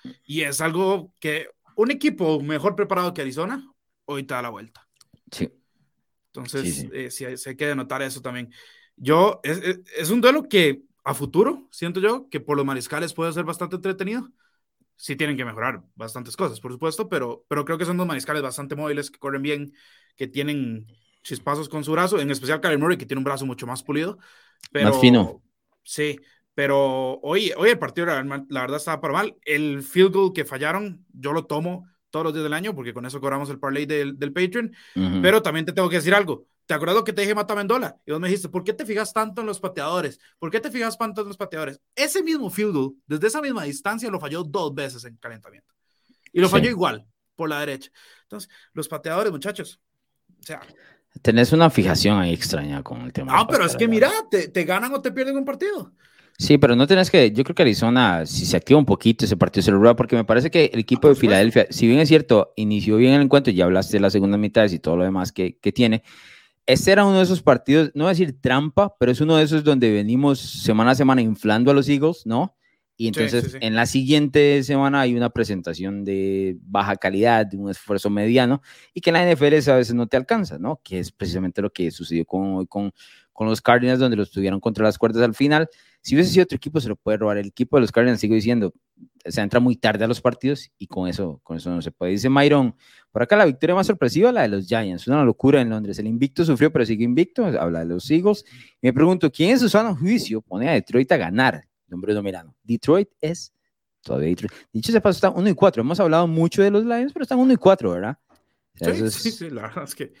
Y es algo que un equipo mejor preparado que Arizona, hoy te da la vuelta. Sí. Entonces, sí, sí. Eh, sí, sí hay que denotar eso también. Yo, es, es, es un duelo que a futuro, siento yo, que por los mariscales puede ser bastante entretenido. Sí tienen que mejorar bastantes cosas, por supuesto, pero, pero creo que son dos mariscales bastante móviles, que corren bien, que tienen chispazos con su brazo, en especial Kyler Murray, que tiene un brazo mucho más pulido. Pero, más fino. Sí, pero hoy, hoy el partido, la, la verdad, estaba para mal. El field goal que fallaron, yo lo tomo todos los días del año, porque con eso cobramos el parlay del, del Patreon. Uh-huh. Pero también te tengo que decir algo. ¿Te acuerdas que te dije Mata Mendola? Y vos me dijiste, ¿por qué te fijas tanto en los pateadores? ¿Por qué te fijas tanto en los pateadores? Ese mismo field goal, desde esa misma distancia, lo falló dos veces en calentamiento. Y lo sí. falló igual, por la derecha. Entonces, los pateadores, muchachos, o sea... Tenés una fijación ahí extraña con el tema. No, pero es que mira, te, te ganan o te pierden un partido. Sí, pero no tenés que, yo creo que Arizona, si se activa un poquito ese partido, se lo roba, porque me parece que el equipo ah, de Filadelfia, si bien es cierto, inició bien el encuentro, ya hablaste de las segundas mitades y todo lo demás que, que tiene, este era uno de esos partidos, no voy a decir trampa, pero es uno de esos donde venimos semana a semana inflando a los Eagles, ¿no? Y entonces sí, sí, sí. en la siguiente semana hay una presentación de baja calidad, de un esfuerzo mediano, y que en la N F L a veces no te alcanza, ¿no? Que es precisamente lo que sucedió con, con, con los Cardinals, donde los tuvieron contra las cuerdas al final. Si hubiese sido otro equipo, se lo puede robar. El equipo de los Cardinals, sigo diciendo, se entra muy tarde a los partidos y con eso, con eso no se puede. Dice Myron, por acá la victoria más sorpresiva, la de los Giants, una locura en Londres. El invicto sufrió, pero sigue invicto. Habla de los Eagles. Y me pregunto, ¿quién en su sano juicio pone a Detroit a ganar? Nombre Mirano. Detroit es todavía Detroit. Dicho sea paso, está uno y cuatro. Hemos hablado mucho de los Lions, pero están uno y cuatro, ¿verdad? O sea, sí, es... sí, sí, la verdad es que...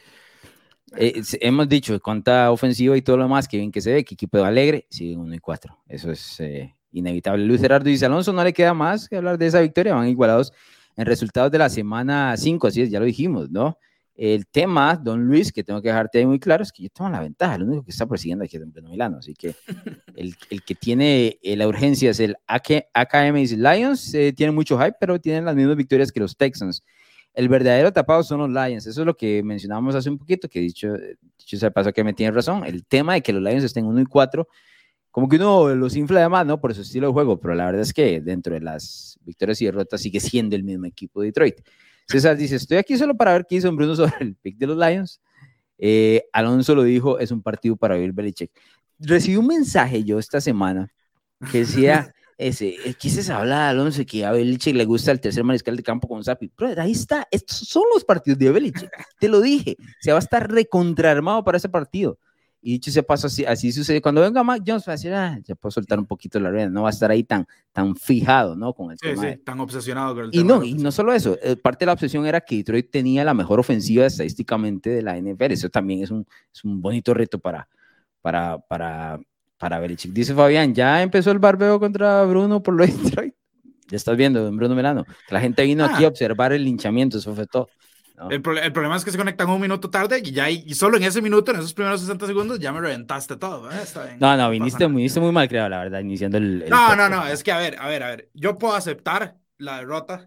Eh, hemos dicho cuánta ofensiva y todo lo demás, que bien que se ve, que equipo alegre, siguen uno y cuatro. Eso es eh, inevitable. Luis Gerardo dice, Alonso, no le queda más que hablar de esa victoria, van igualados en resultados de la semana cinco, así es, ya lo dijimos, ¿no? El tema, don Luis, que tengo que dejarte ahí muy claro, es que yo tengo la ventaja, lo único que está persiguiendo aquí es Don Milano, así que el, el que tiene eh, la urgencia es el A K M Lions, eh, tiene mucho hype, pero tienen las mismas victorias que los Texans. El verdadero tapado son los Lions, eso es lo que mencionábamos hace un poquito, que dicho, dicho sea paso que me tiene razón, el tema de que los Lions estén uno y cuatro, como que uno los infla de más, ¿no? Por su estilo de juego, pero la verdad es que dentro de las victorias y derrotas sigue siendo el mismo equipo de Detroit. César dice, estoy aquí solo para ver qué hizo Bruno sobre el pick de los Lions. Eh, Alonso lo dijo, es un partido para Bill Belichick. Recibí un mensaje yo esta semana que decía, ese, ¿qué se habla de Alonso? Que a Belichick le gusta el tercer mariscal de campo con Zappi. Pero ahí está, estos son los partidos de Belichick. Te lo dije, se va a estar recontraarmado para ese partido. Y dicho ese paso, así, así sucede. Cuando venga Mac Jones, va a decir, ah, ya puedo soltar un poquito la rueda, no va a estar ahí tan, tan fijado, ¿no? Con el Sí, tema sí, de... tan obsesionado con el Y tema no, de la y ofensiva. no solo eso, eh, parte de la obsesión era que Detroit tenía la mejor ofensiva estadísticamente de la N F L. Eso también es un, es un bonito reto para, para, para, para Belichick. Dice Fabián, ya empezó el barbeo contra Bruno por lo de Detroit. Ya estás viendo, Bruno Melano, que la gente vino ah. aquí a observar el linchamiento, eso fue todo. ¿No? El, pro el, problema es que se conectan un minuto tarde y ya y solo en ese minuto, en esos primeros sesenta segundos, ya me reventaste todo. ¿eh? Está bien, no, no, no viniste, viniste muy mal creado, la verdad, iniciando el... el no, no, no, es que a ver, a ver, a ver, yo puedo aceptar la derrota,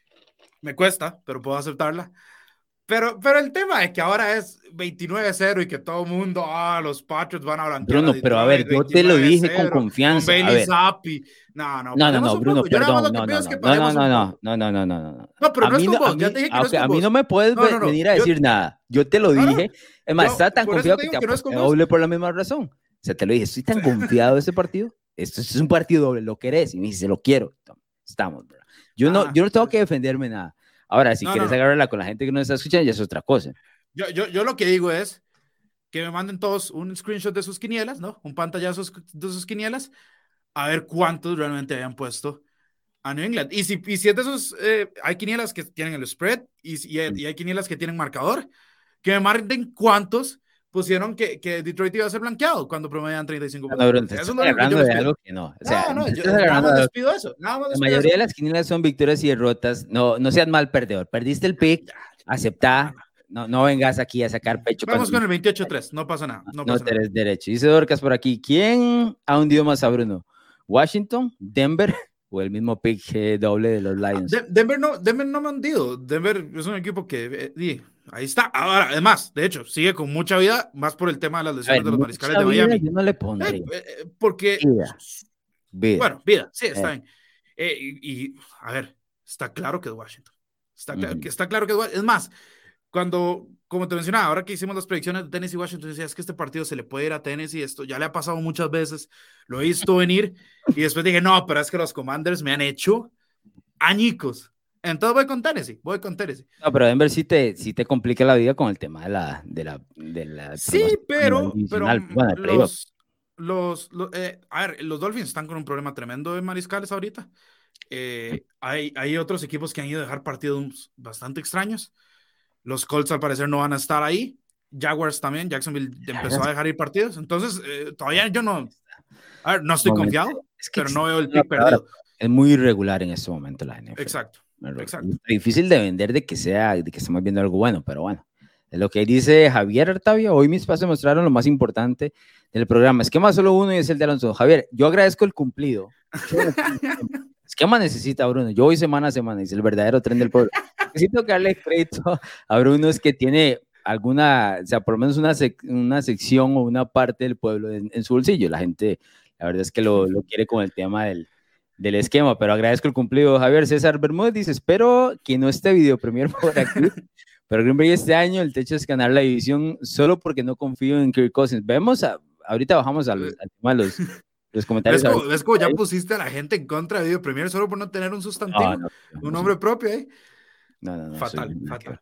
me cuesta, pero puedo aceptarla. Pero, pero el tema es que ahora es veintinueve cero y que todo el mundo, ah, los Patriots van a blanquear Bruno, a Detroit, pero a ver, yo te lo dije con confianza. Con Bailey Zappi. No, no, no, no, no, Bruno, perdón, no, no, no, no, no, no, no, no, no, no, no. No, pero no es con vos, ya te dije que no es con vos. A mí no me puedes no, no, no. venir a decir yo, nada. Yo te lo dije. Es más, está tan confiado que te aposté doble por la misma razón. O sea, te lo dije, estoy tan confiado de ese partido. Esto es un partido doble, lo querés. Y me dice, lo quiero. Estamos, bro. Yo no, yo no tengo que defenderme nada. Ahora, si no, quieres no. agarrarla con la gente que no está escuchando, ya es otra cosa. Yo, yo, yo lo que digo es que me manden todos un screenshot de sus quinielas, ¿no? Un pantallazo de sus quinielas, a ver cuántos realmente habían puesto a New England. Y si, y si es de esos, eh, hay quinielas que tienen el spread y, y, hay, y hay quinielas que tienen marcador, que me manden cuántos pusieron que, que Detroit iba a ser blanqueado cuando promedian treinta y cinco puntos. No, bro, eso es lo hablando de algo que no. O sea, no, no, yo nada más les pido eso. Nada más la mayoría eso. de las quinielas son victorias y derrotas. No, no seas mal perdedor. Perdiste el pick, aceptá. No, no vengas aquí a sacar pecho. Vamos con el veintiocho tres, no pasa nada. No, no pasa tenés nada. derecho. Dice Dorcas por aquí, ¿quién ha hundido más a Bruno? ¿Washington, Denver o el mismo pick eh, doble de los Lions? De Denver, no, Denver no me ha hundido. Denver es un equipo que... Eh, ahí está. Ahora, además, de hecho, sigue con mucha vida, más por el tema de las lesiones ver, de los mariscales de Miami. Yo no le pondría. Eh, eh, porque... Vida. Vida. Bueno, vida, sí, está eh. bien. Eh, y, y, a ver, está claro que es Washington. Está, cl mm. está claro que es Washington. Es más, cuando, como te mencionaba, ahora que hicimos las predicciones de Tennessee y Washington, decía, es que este partido se le puede ir a Tennessee, esto ya le ha pasado muchas veces, lo he visto venir, y después dije, no, pero es que los Commanders me han hecho añicos. Entonces voy con Tennessee, voy con Tennessee. No, pero Denver sí te, sí te complica la vida con el tema de la... De la, de la sí, pero, pero bueno, los, los, los, eh, a ver, los Dolphins están con un problema tremendo de mariscales ahorita. Eh, hay, hay otros equipos que han ido a dejar partidos bastante extraños. Los Colts al parecer no van a estar ahí. Jaguars también, Jacksonville empezó a dejar ir partidos. Entonces, eh, todavía yo no... A ver, no estoy momento. confiado, es que pero no veo el pick perdido. Es muy irregular en este momento la N F L. Exacto. Exacto. Es difícil de vender de que sea, de que estemos viendo algo bueno, pero bueno. Es lo que dice Javier Artavia. Hoy mis pasos mostraron lo más importante del programa. Esquema solo uno y es el de Alonso. Javier, yo agradezco el cumplido. Esquema necesita Bruno. Yo voy semana a semana, dice el verdadero tren del pueblo. Necesito que darle crédito a Bruno, es que tiene alguna, o sea, por lo menos una, sec una sección o una parte del pueblo en, en su bolsillo. La gente, la verdad es que lo, lo quiere con el tema del, del esquema, pero agradezco el cumplido. Javier César Bermúdez dice, espero que no esté video premier por aquí, pero Green Bay este año el techo es ganar la división solo porque no confío en Kirk Cousins. Vemos, a, ahorita bajamos al, al tema de los... los comentarios. ¿Ves como, ¿Ves como ya pusiste a la gente en contra de Video Premier solo por no tener un sustantivo? No, no, no, un nombre propio ahí. ¿eh? No, no, no. Fatal, fatal.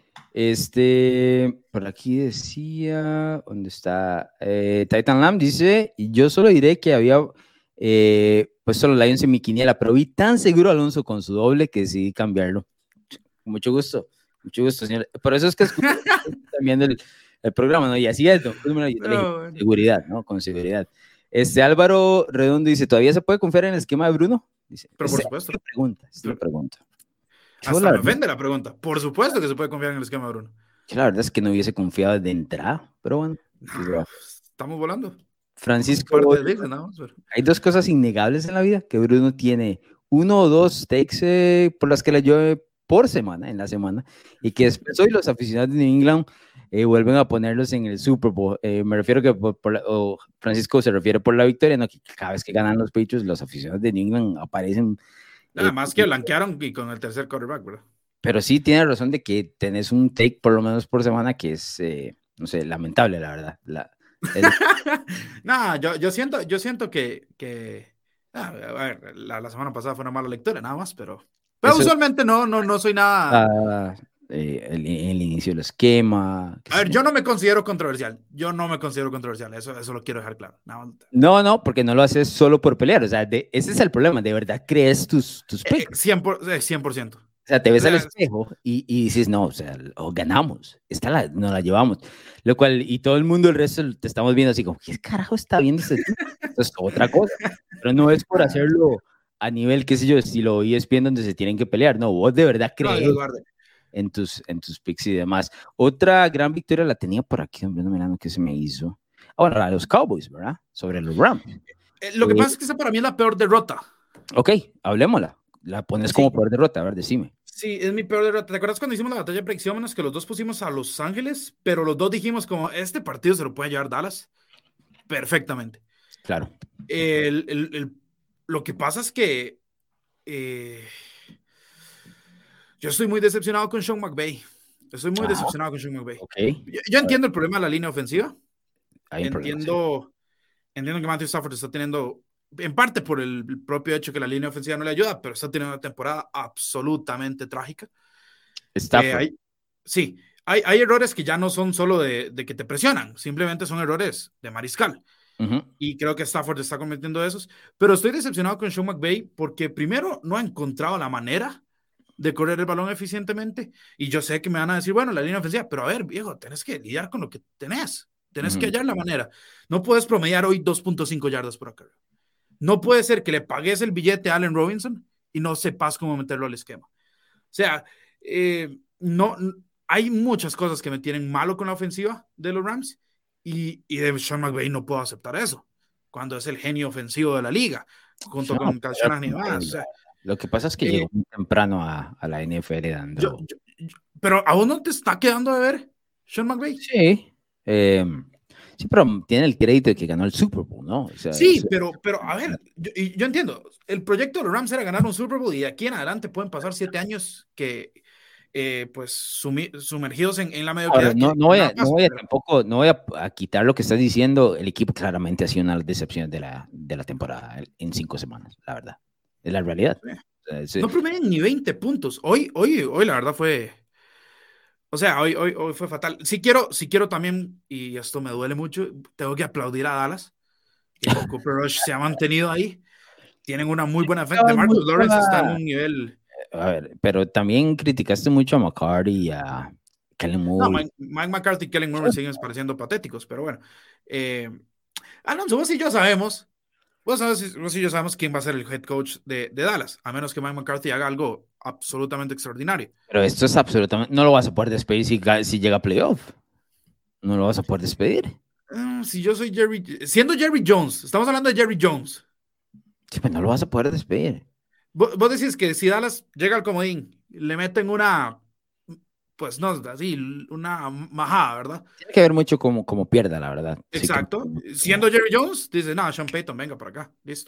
Este, por aquí decía, ¿dónde está? Eh, Titan Lamb dice, y yo solo diré que había eh, puesto los Lions en mi quiniela, pero vi tan seguro a Alonso con su doble que decidí cambiarlo. Mucho gusto, mucho gusto, señor. Por eso es que escuché también el, el programa, ¿no? Y así es, ¿no? Yo te dije, no, bueno. Seguridad, ¿no? Con seguridad. Este Álvaro Redondo dice, ¿todavía se puede confiar en el esquema de Bruno? Dice, pero por supuesto. Es pregunta, es una pregunta. Hasta la me ofende la pregunta. Por supuesto que se puede confiar en el esquema de Bruno. Yo la verdad es que no hubiese confiado de entrada, pero bueno. No, estamos volando. Francisco, Liga, ¿no? hay dos cosas innegables en la vida, que Bruno tiene uno o dos takes eh, por las que le llueve por semana, en la semana, y que después hoy los aficionados de New England eh, vuelven a ponerlos en el Super Bowl. Eh, me refiero que por, por la, o Francisco se refiere por la victoria, no que cada vez que ganan los Patriots, los aficionados de New England aparecen. Nada eh, más que blanquearon y con el tercer quarterback, ¿verdad? Pero sí tiene razón de que tenés un take por lo menos por semana que es, eh, no sé, lamentable, la verdad. La, el... no, yo, yo siento, yo siento que, que Ah, a ver, la, la semana pasada fue una mala lectura, nada más, pero, pero Eso, usualmente no, no, no soy nada. ah, eh, el, el inicio del esquema, qué A sé ver, yo. yo no me considero controversial. Yo no me considero controversial. Eso, eso lo quiero dejar claro. No, No, no, porque no lo haces solo por pelear. O sea, de, ese es el problema. De verdad crees tus, tus eh, picks. cien por ciento. cien por ciento. O sea, te O ves al sea, espejo y, y dices, no, o sea, o ganamos. Esta la, nos la llevamos. Lo cual, y todo el mundo, el resto, te estamos viendo así como, ¿qué carajo está viendo este tipo? Eso es otra cosa. Pero no es por hacerlo a nivel, qué sé yo, estilo E S P N donde se tienen que pelear. No, vos de verdad no, crees Dios guarde. en tus, en tus picks y demás. Otra gran victoria la tenía por aquí, hombre, no mirando qué se me hizo. Ah, bueno, la de los Cowboys, ¿verdad? Sobre los Rams. Eh, lo que Eh, pasa es que esa para mí es la peor derrota. ok, hablemosla. La pones como Sí, peor derrota, a ver, decime. sí, es mi peor derrota. ¿Te acuerdas cuando hicimos la batalla de predicciones que los dos pusimos a Los Ángeles, pero los dos dijimos como, este partido se lo puede llevar Dallas? Perfectamente. Claro. El, el, el, lo que pasa es que eh, yo estoy muy decepcionado con Sean McVay. Estoy muy Ah, decepcionado con Sean McVay. ok. Yo, yo entiendo el problema de la línea ofensiva. Hay un problema, sí. Entiendo, entiendo que Matthew Stafford está teniendo, en parte por el propio hecho que la línea ofensiva no le ayuda, pero está teniendo una temporada absolutamente trágica. Eh, Stafford. hay, sí, hay, hay errores que ya no son solo de, de que te presionan, simplemente son errores de mariscal. Uh-huh. Y creo que Stafford está cometiendo esos. Pero estoy decepcionado con Sean McVay porque primero no ha encontrado la manera de correr el balón eficientemente. Y yo sé que me van a decir, bueno, la línea ofensiva, pero a ver, viejo, tenés que lidiar con lo que tenés. Tenés que Uh-huh. hallar la manera. No puedes promediar hoy dos punto cinco yardas por acá. No puede ser que le pagues el billete a Allen Robinson y no sepas cómo meterlo al esquema. O sea, eh, no, hay muchas cosas que me tienen malo con la ofensiva de los Rams y, y de Sean McVay no puedo aceptar eso. Cuando es el genio ofensivo de la liga, junto No, con Kyle Shanahan y pero, demás. O sea, lo que pasa es que eh, llegó muy temprano a, a la N F L yo, dando. yo, yo, pero aún no te está quedando de ver Sean McVay. Sí. Eh, sí, pero tiene el crédito de que ganó el Super Bowl, ¿no? O sea, Sí, eso, pero, pero a ver, yo, yo entiendo. El proyecto de los Rams era ganar un Super Bowl y de aquí en adelante pueden pasar siete años que, eh, pues, sumi, sumergidos en, en la ahora, mediocridad no, que, no que voy nada a, no pasa. voy a Pero, tampoco, no voy a, a quitar lo que estás diciendo. El equipo claramente ha sido una decepción de la, de la temporada en cinco semanas, la verdad. Es la realidad. eh, O sea, es, no promedian ni veinte puntos. Hoy, hoy, hoy la verdad fue, o sea, hoy, hoy, hoy fue fatal. Si quiero, si quiero también, y esto me duele mucho, tengo que aplaudir a Dallas, que con Cooper Rush se ha mantenido ahí. Tienen una muy buena defensa. De Estabas Marcus mucho Lawrence está en a, un nivel. a ver, pero también criticaste mucho a McCarthy y a Kellen No, Moore. Mike, Mike McCarthy y Kellen Moore me siguen pareciendo patéticos, pero bueno. Eh, Alonso, vos y yo sabemos, vos, sabes, vos y yo sabemos quién va a ser el head coach de, de Dallas, a menos que Mike McCarthy haga algo absolutamente extraordinario. Pero esto es absolutamente, no lo vas a poder despedir si, si llega a playoff. No lo vas a poder despedir. Uh, si yo soy Jerry, siendo Jerry Jones, estamos hablando de Jerry Jones. Sí, pues no lo vas a poder despedir. Vos, vos decís que si Dallas llega al comodín, le meten una, pues no, así, una majada, ¿verdad? Tiene que ver mucho como, como pierda, la verdad. Sí, como, Exacto. como, Siendo Jerry Jones, dice, no, Sean Payton, venga para acá, listo.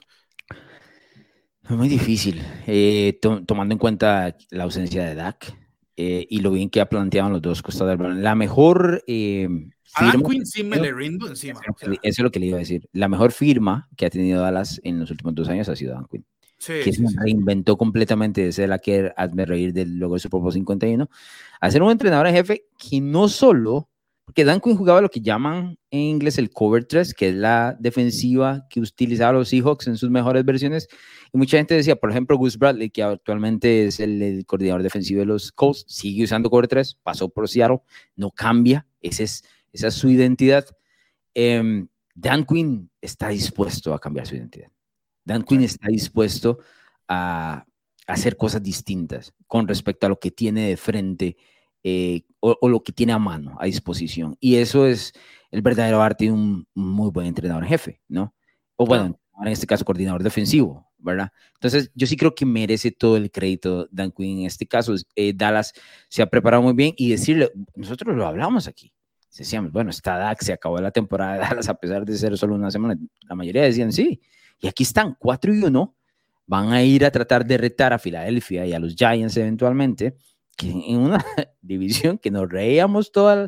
es muy difícil, eh, to, tomando en cuenta la ausencia de Dak eh, y lo bien que ha planteado en los dos costados del balón. La mejor eh, A Dan firma. Quinn sí me le rindo encima. Eso, O sea, es lo que le iba a decir. La mejor firma que ha tenido Dallas en los últimos dos años ha sido Dan Quinn, sí, que se sí, sí. reinventó completamente de ser la que hazme reír del luego del Super Bowl cincuenta y uno a ser un entrenador en jefe que no solo, porque Dan Quinn jugaba lo que llaman en inglés el cover tres, que es la defensiva que utilizaba los Seahawks en sus mejores versiones, y mucha gente decía, por ejemplo, Gus Bradley, que actualmente es el, el coordinador defensivo de los Colts, sigue usando cover tres, pasó por Seattle, no cambia, ese es, esa es su identidad. Eh, Dan Quinn está dispuesto a cambiar su identidad. Dan Quinn Sí. está dispuesto a, a hacer cosas distintas con respecto a lo que tiene de frente eh, o, o lo que tiene a mano, a disposición. Y eso es el verdadero arte de un muy buen entrenador en jefe, ¿no? O bueno, Claro. en este caso, coordinador defensivo, ¿verdad? Entonces, yo sí creo que merece todo el crédito Dan Quinn en este caso. Eh, Dallas se ha preparado muy bien y decirle, nosotros lo hablamos aquí. Decíamos, bueno, está Dak, se acabó la temporada de Dallas a pesar de ser solo una semana. La mayoría decían sí. Y aquí están, cuatro y uno. Van a ir a tratar de retar a Filadelfia y a los Giants eventualmente, que en una división que nos reíamos toda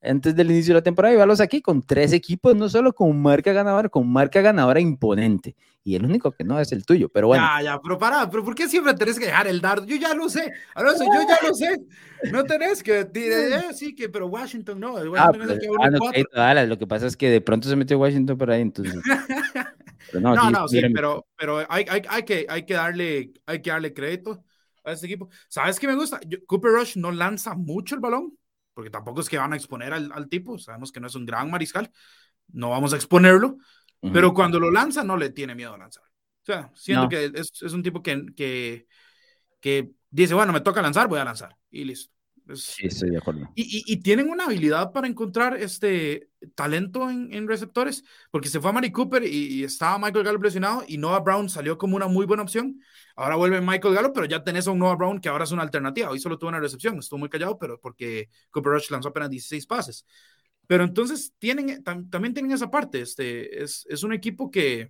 antes del inicio de la temporada y verlos aquí con tres equipos, no solo con marca ganadora, con marca ganadora imponente. Y el único que no es el tuyo, pero bueno. Ya, ya, pero para, pero ¿por qué siempre tenés que dejar el dardo? Yo ya lo sé, Alonso, yo ya lo sé. No tenés que decir, eh, sí, que, pero Washington no, Washington Ah, es el pero, que ah, uno no, cuatro. okay, Dallas, lo que pasa es que de pronto se metió Washington por ahí, entonces. Pero no, No, sí, no, sí, era mi- pero, pero hay, hay, hay, que, hay, que darle, hay que darle crédito a este equipo. ¿Sabes qué me gusta? Yo- Cooper Rush no lanza mucho el balón, porque tampoco es que van a exponer al, al tipo, sabemos que no es un gran mariscal, no vamos a exponerlo, Ujú. pero cuando lo lanza no le tiene miedo a lanzar. O sea, siento No, que es, es un tipo que, que, que dice, bueno, me toca lanzar, voy a lanzar, y listo. Es, sí, estoy de acuerdo. y, y, y, tienen una habilidad para encontrar este talento en, en receptores, porque se fue a Mari Cooper y, y estaba Michael Gallup lesionado y Noah Brown salió como una muy buena opción. Ahora vuelve Michael Gallup, pero ya tenés a un Noah Brown que ahora es una alternativa. Hoy solo tuvo una recepción, estuvo muy callado, pero porque Cooper Rush lanzó apenas dieciséis pases. Pero entonces tienen, tam, también tienen esa parte. Este, es, es un equipo que,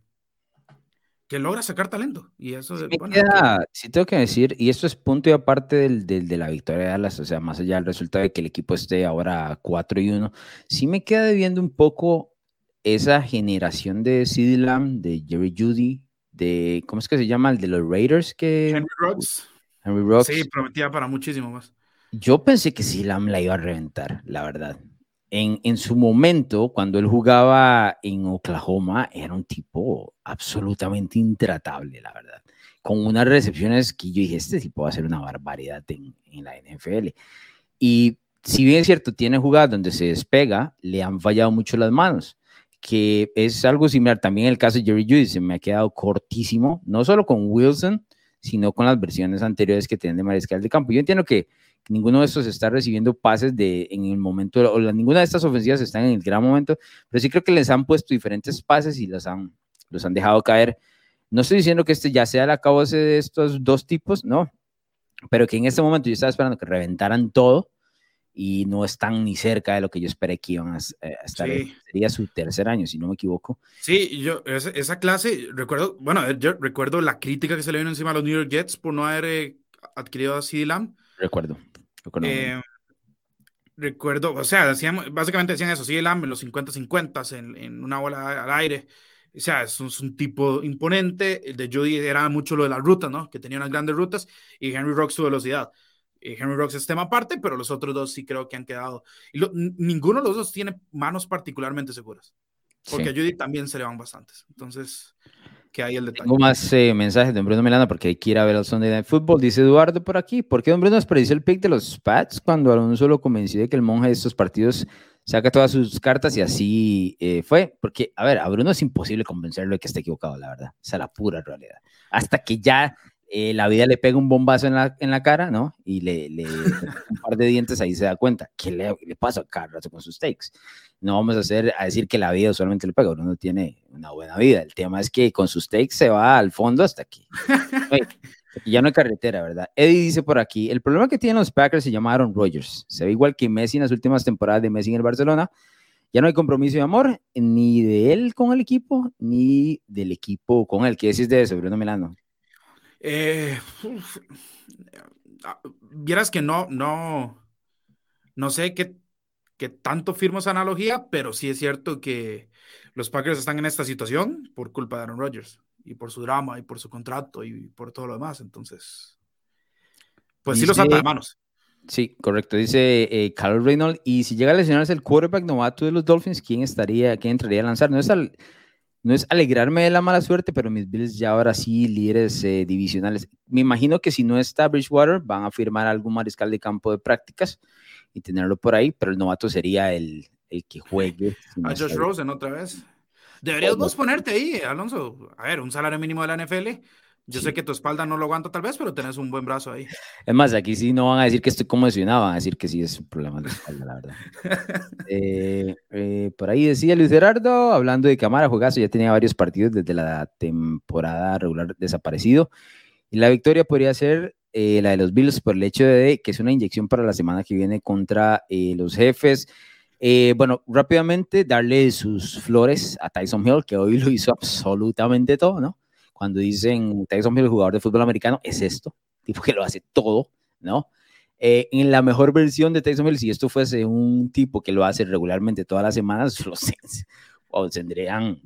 que logra sacar talento. Y eso, Sí me bueno, hay que... queda, sí tengo que decir, y esto es punto y aparte del, del- de la victoria de Dallas, o sea, más allá del resultado de que el equipo esté ahora cuatro y uno, sí me queda debiendo un poco esa generación de CeeDee Lamb, de Jerry Jeudy, de, ¿cómo es que se llama? El de los Raiders, que Henry Ruggs, Henry sí, Ruggs. prometía para muchísimo más. Yo pensé que CeeDee Lamb la iba a reventar, la verdad. En, en su momento, cuando él jugaba en Oklahoma, era un tipo absolutamente intratable, la verdad. Con unas recepciones que yo dije, este tipo va a ser una barbaridad en, en la N F L. Y si bien es cierto, tiene jugadas donde se despega, le han fallado mucho las manos, que es algo similar también en el caso de Jerry Jeudy, se me ha quedado cortísimo, no solo con Wilson, sino con las versiones anteriores que tienen de mariscal de campo. Yo entiendo que ninguno de estos está recibiendo pases de, en el momento, o la, ninguna de estas ofensivas están en el gran momento, pero sí creo que les han puesto diferentes pases y los han, los han dejado caer. No estoy diciendo que este ya sea el acabose de estos dos tipos, no, pero que en este momento yo estaba esperando que reventaran todo y no están ni cerca de lo que yo esperé que iban a, a estar. Sí. Sería su tercer año, si no me equivoco. Sí, yo, esa, esa clase, recuerdo, bueno, yo recuerdo la crítica que se le vino encima a los New York Jets por no haber eh, adquirido a CeeDee Lamb. Recuerdo, recuerdo muy bien. Eh, recuerdo, o sea, decían, básicamente decían eso, CeeDee Lamb en los cincuenta cincuenta en, en una bola al aire. O sea, es un, es un tipo imponente. El de Jeudy era mucho lo de las rutas, ¿no? Que tenía unas grandes rutas y Henry Ruggs su velocidad. Eh, Henry Ruggs es tema aparte, pero los otros dos sí creo que han quedado. Y lo, ninguno de los dos tiene manos particularmente seguras. Porque Sí. a Judy también se le van bastantes. Entonces, que hay el detalle. Tengo más eh, mensajes de don Bruno Milano porque hay que ir a ver el Sunday Night Football. Dice Eduardo por aquí, ¿por qué don Bruno desperdició el pick de los Pats cuando Alonso lo convenció de que el monje de estos partidos saca todas sus cartas y así eh, fue? Porque, a ver, a Bruno es imposible convencerlo de que esté equivocado, la verdad. Esa es la pura realidad. Hasta que ya eh, la vida le pega un bombazo en la, en la cara, ¿no? Y le, le un par de dientes, ahí se da cuenta. ¿Qué le, le pasa a Carlos con sus takes? No vamos a, hacer, a decir que la vida usualmente le pega, uno no tiene una buena vida. El tema es que con sus takes se va al fondo hasta aquí. Oye, ya no hay carretera, ¿verdad? Eddie dice por aquí, el problema que tienen los Packers se llama Aaron Rodgers. Se ve igual que Messi en las últimas temporadas de Messi en el Barcelona. Ya no hay compromiso de amor, ni de él con el equipo, ni del equipo con él. ¿Qué decís de eso, Bruno Milano? Eh, uf, vieras que no, no, no sé qué, qué tanto firmo esa analogía, pero sí es cierto que los Packers están en esta situación por culpa de Aaron Rodgers y por su drama y por su contrato y por todo lo demás. Entonces, pues sí los ata de Dice, manos. sí, correcto, dice eh, Carl Reynolds, y si llega a lesionarse el quarterback novato de los Dolphins, ¿quién estaría, quién entraría a lanzar? No es al, no es alegrarme de la mala suerte, pero mis Bills ya ahora sí líderes eh, divisionales. Me imagino que si no está Bridgewater, van a firmar algún mariscal de campo de prácticas y tenerlo por ahí, pero el novato sería el, el que juegue. Si A no Josh está Rosen otra vez. Deberías vos ponerte ahí, Alonso. A ver, un salario mínimo de la N F L. Yo sé sí. que tu espalda no lo aguanta tal vez, pero tenés un buen brazo ahí. Es más, aquí sí no van a decir que estoy conmocionado, van a decir que sí es un problema de espalda, la verdad. Eh, eh, por ahí decía Luis Gerardo, hablando de Camara, juegazo, ya tenía varios partidos desde la temporada regular desaparecido. Y la victoria podría ser eh, la de los Bills por el hecho de que es una inyección para la semana que viene contra eh, los Jefes. Eh, bueno, rápidamente darle sus flores a Tyson Hill, que hoy lo hizo absolutamente todo, ¿no? Cuando dicen Tyson Hill, jugador de fútbol americano, es esto, tipo que lo hace todo, ¿no? Eh, en la mejor versión de Taysom Hill, si esto fuese un tipo que lo hace regularmente todas las semanas, los o tendrían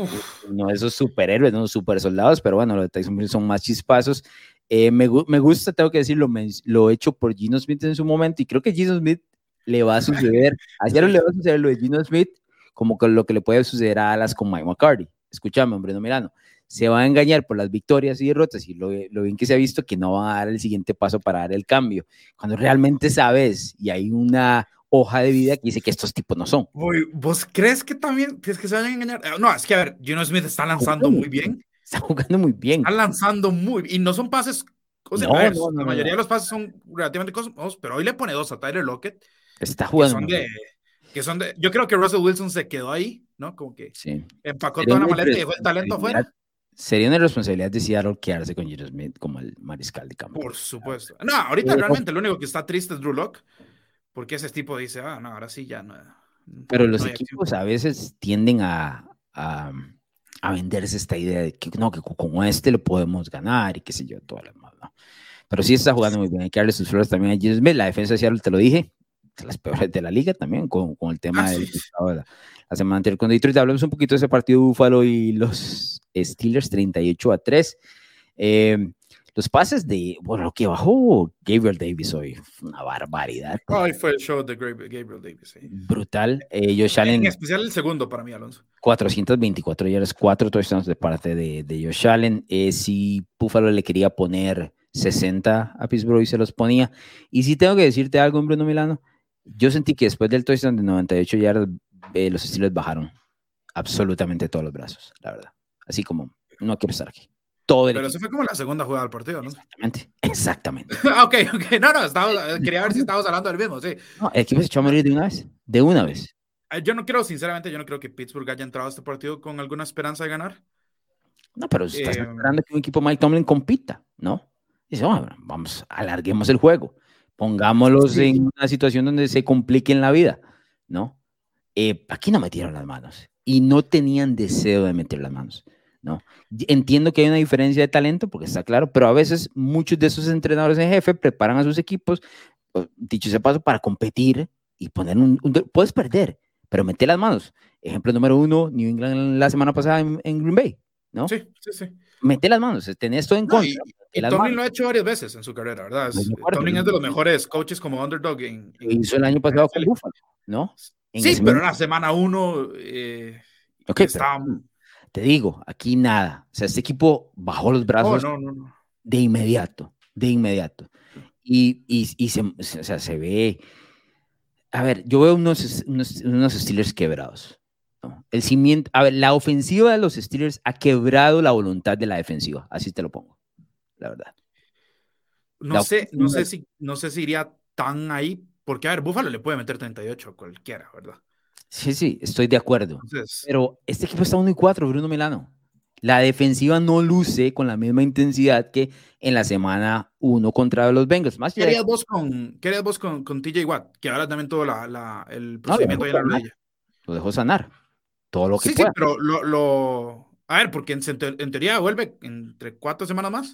uno de esos superhéroes, no super soldados, pero bueno, los de Taysom Hill son más chispazos. Eh, me, me gusta, tengo que decirlo, me, lo hecho por Geno Smith en su momento, y creo que Geno Smith le va a suceder, ayer sí. le va a suceder lo de Geno Smith, como que lo que le puede suceder a Alas con Mike McCarthy. Escúchame, hombre, no Milano, se va a engañar por las victorias y derrotas, y lo, lo bien que se ha visto que no va a dar el siguiente paso para dar el cambio, cuando realmente sabes, y hay una hoja de vida que dice que estos tipos no son. ¿Vos crees que también crees que se vayan a engañar? No, es que a ver, Geno Smith está lanzando muy bien. Está jugando muy bien. Está lanzando muy bien. Y no son pases. O sea, no, a ver, no, no, la mayoría no. de los pases son relativamente cómodos, pero hoy le pone dos a Tyler Lockett. Está jugando. Que son, de, que son de. Yo creo que Russell Wilson se quedó ahí, ¿no? Como que sí. empacó toda la maleta y dejó el talento afuera. Sería una responsabilidad de Seattle quedarse con Geno Smith como el mariscal de campo. Por supuesto. No, ahorita pero, realmente el único que está triste es Drew Lock, porque ese tipo dice, ah, no, ahora sí ya no. Pero los no equipos acción. A veces tienden a, a, a venderse esta idea de que no, que con este lo podemos ganar y qué sé yo, todas las más, ¿no? Pero sí está jugando muy bien. Hay que darle sus flores también a Geno Smith. La defensa de Seattle, te lo dije, de las peores de la liga también, con, con el tema ah, del sí. de la, la semana anterior con Detroit. Hablamos un poquito de ese partido de Buffalo y los Steelers treinta y ocho a tres. Eh, los pases de, bueno, lo que bajó Gabriel Davis hoy, una barbaridad. Ay, oh, fue el show de Gabriel Davis. Sí. Brutal. Eh, Josh Allen. En especial el segundo para mí, Alonso. cuatrocientos veinticuatro yardas, cuatro touchdowns de parte de, de Josh Allen. Eh, si Buffalo le quería poner sesenta a Pittsburgh y se los ponía. Y si tengo que decirte algo, Bruno Milano, yo sentí que después del touchdown de noventa y ocho yardas, eh, los Steelers bajaron absolutamente todos los brazos, la verdad. Así como, no quiero estar aquí. Todo el Pero equipo. eso fue como la segunda jugada del partido, ¿no? Exactamente, exactamente. ok, ok, no, no, estaba, quería ver si estábamos hablando del mismo, sí. No, el equipo se echó a morir de una vez, de una vez. Yo no creo, sinceramente, yo no creo que Pittsburgh haya entrado a este partido con alguna esperanza de ganar. No, pero estás eh, esperando que un equipo Mike Tomlin compita, ¿no? Dice, oh, vamos, alarguemos el juego, pongámoslos sí. en una situación donde se complique en la vida, ¿no? Eh, aquí no metieron las manos y no tenían deseo de meter las manos, ¿no? Entiendo que hay una diferencia de talento, porque está claro, pero a veces muchos de esos entrenadores en jefe preparan a sus equipos, dicho sea paso, para competir y poner un, un puedes perder, pero meter las manos. Ejemplo número uno, New England la semana pasada en, en Green Bay, ¿no? Sí, sí, sí. Mete las manos, tenés todo en no, contra. Y, y Tomlin lo ha hecho varias veces en su carrera, ¿verdad? Es, Tomlin es de los mejores coaches como underdog. En, en, hizo el año pasado con Buffalo, ¿no? En sí, pero en la semana uno eh, okay, está... pero, te digo, aquí nada. O sea, este equipo bajó los brazos oh, no, no, no. de inmediato, de inmediato. Y, y, y se, o sea, se ve... A ver, yo veo unos, unos, unos Steelers quebrados. ¿no? El cimiento, a ver, la ofensiva de los Steelers ha quebrado la voluntad de la defensiva. Así te lo pongo, la verdad. No la sé, no sé si, no sé si iría tan ahí, porque a ver, Buffalo le puede meter treinta y ocho a cualquiera, ¿verdad? Sí, sí, estoy de acuerdo. Entonces, pero este equipo está uno y cuatro, Bruno Milano. La defensiva no luce con la misma intensidad que en la semana uno contra los Bengals. Más ¿Qué harías vos con, ¿qué harías vos con, con T J Watt? Que ahora también todo la, la, el procedimiento no, ahí en la rodilla. Lo dejó sanar. Todo lo que sí, pueda. Sí, pero lo, lo... A ver, porque en, en teoría vuelve entre cuatro semanas más.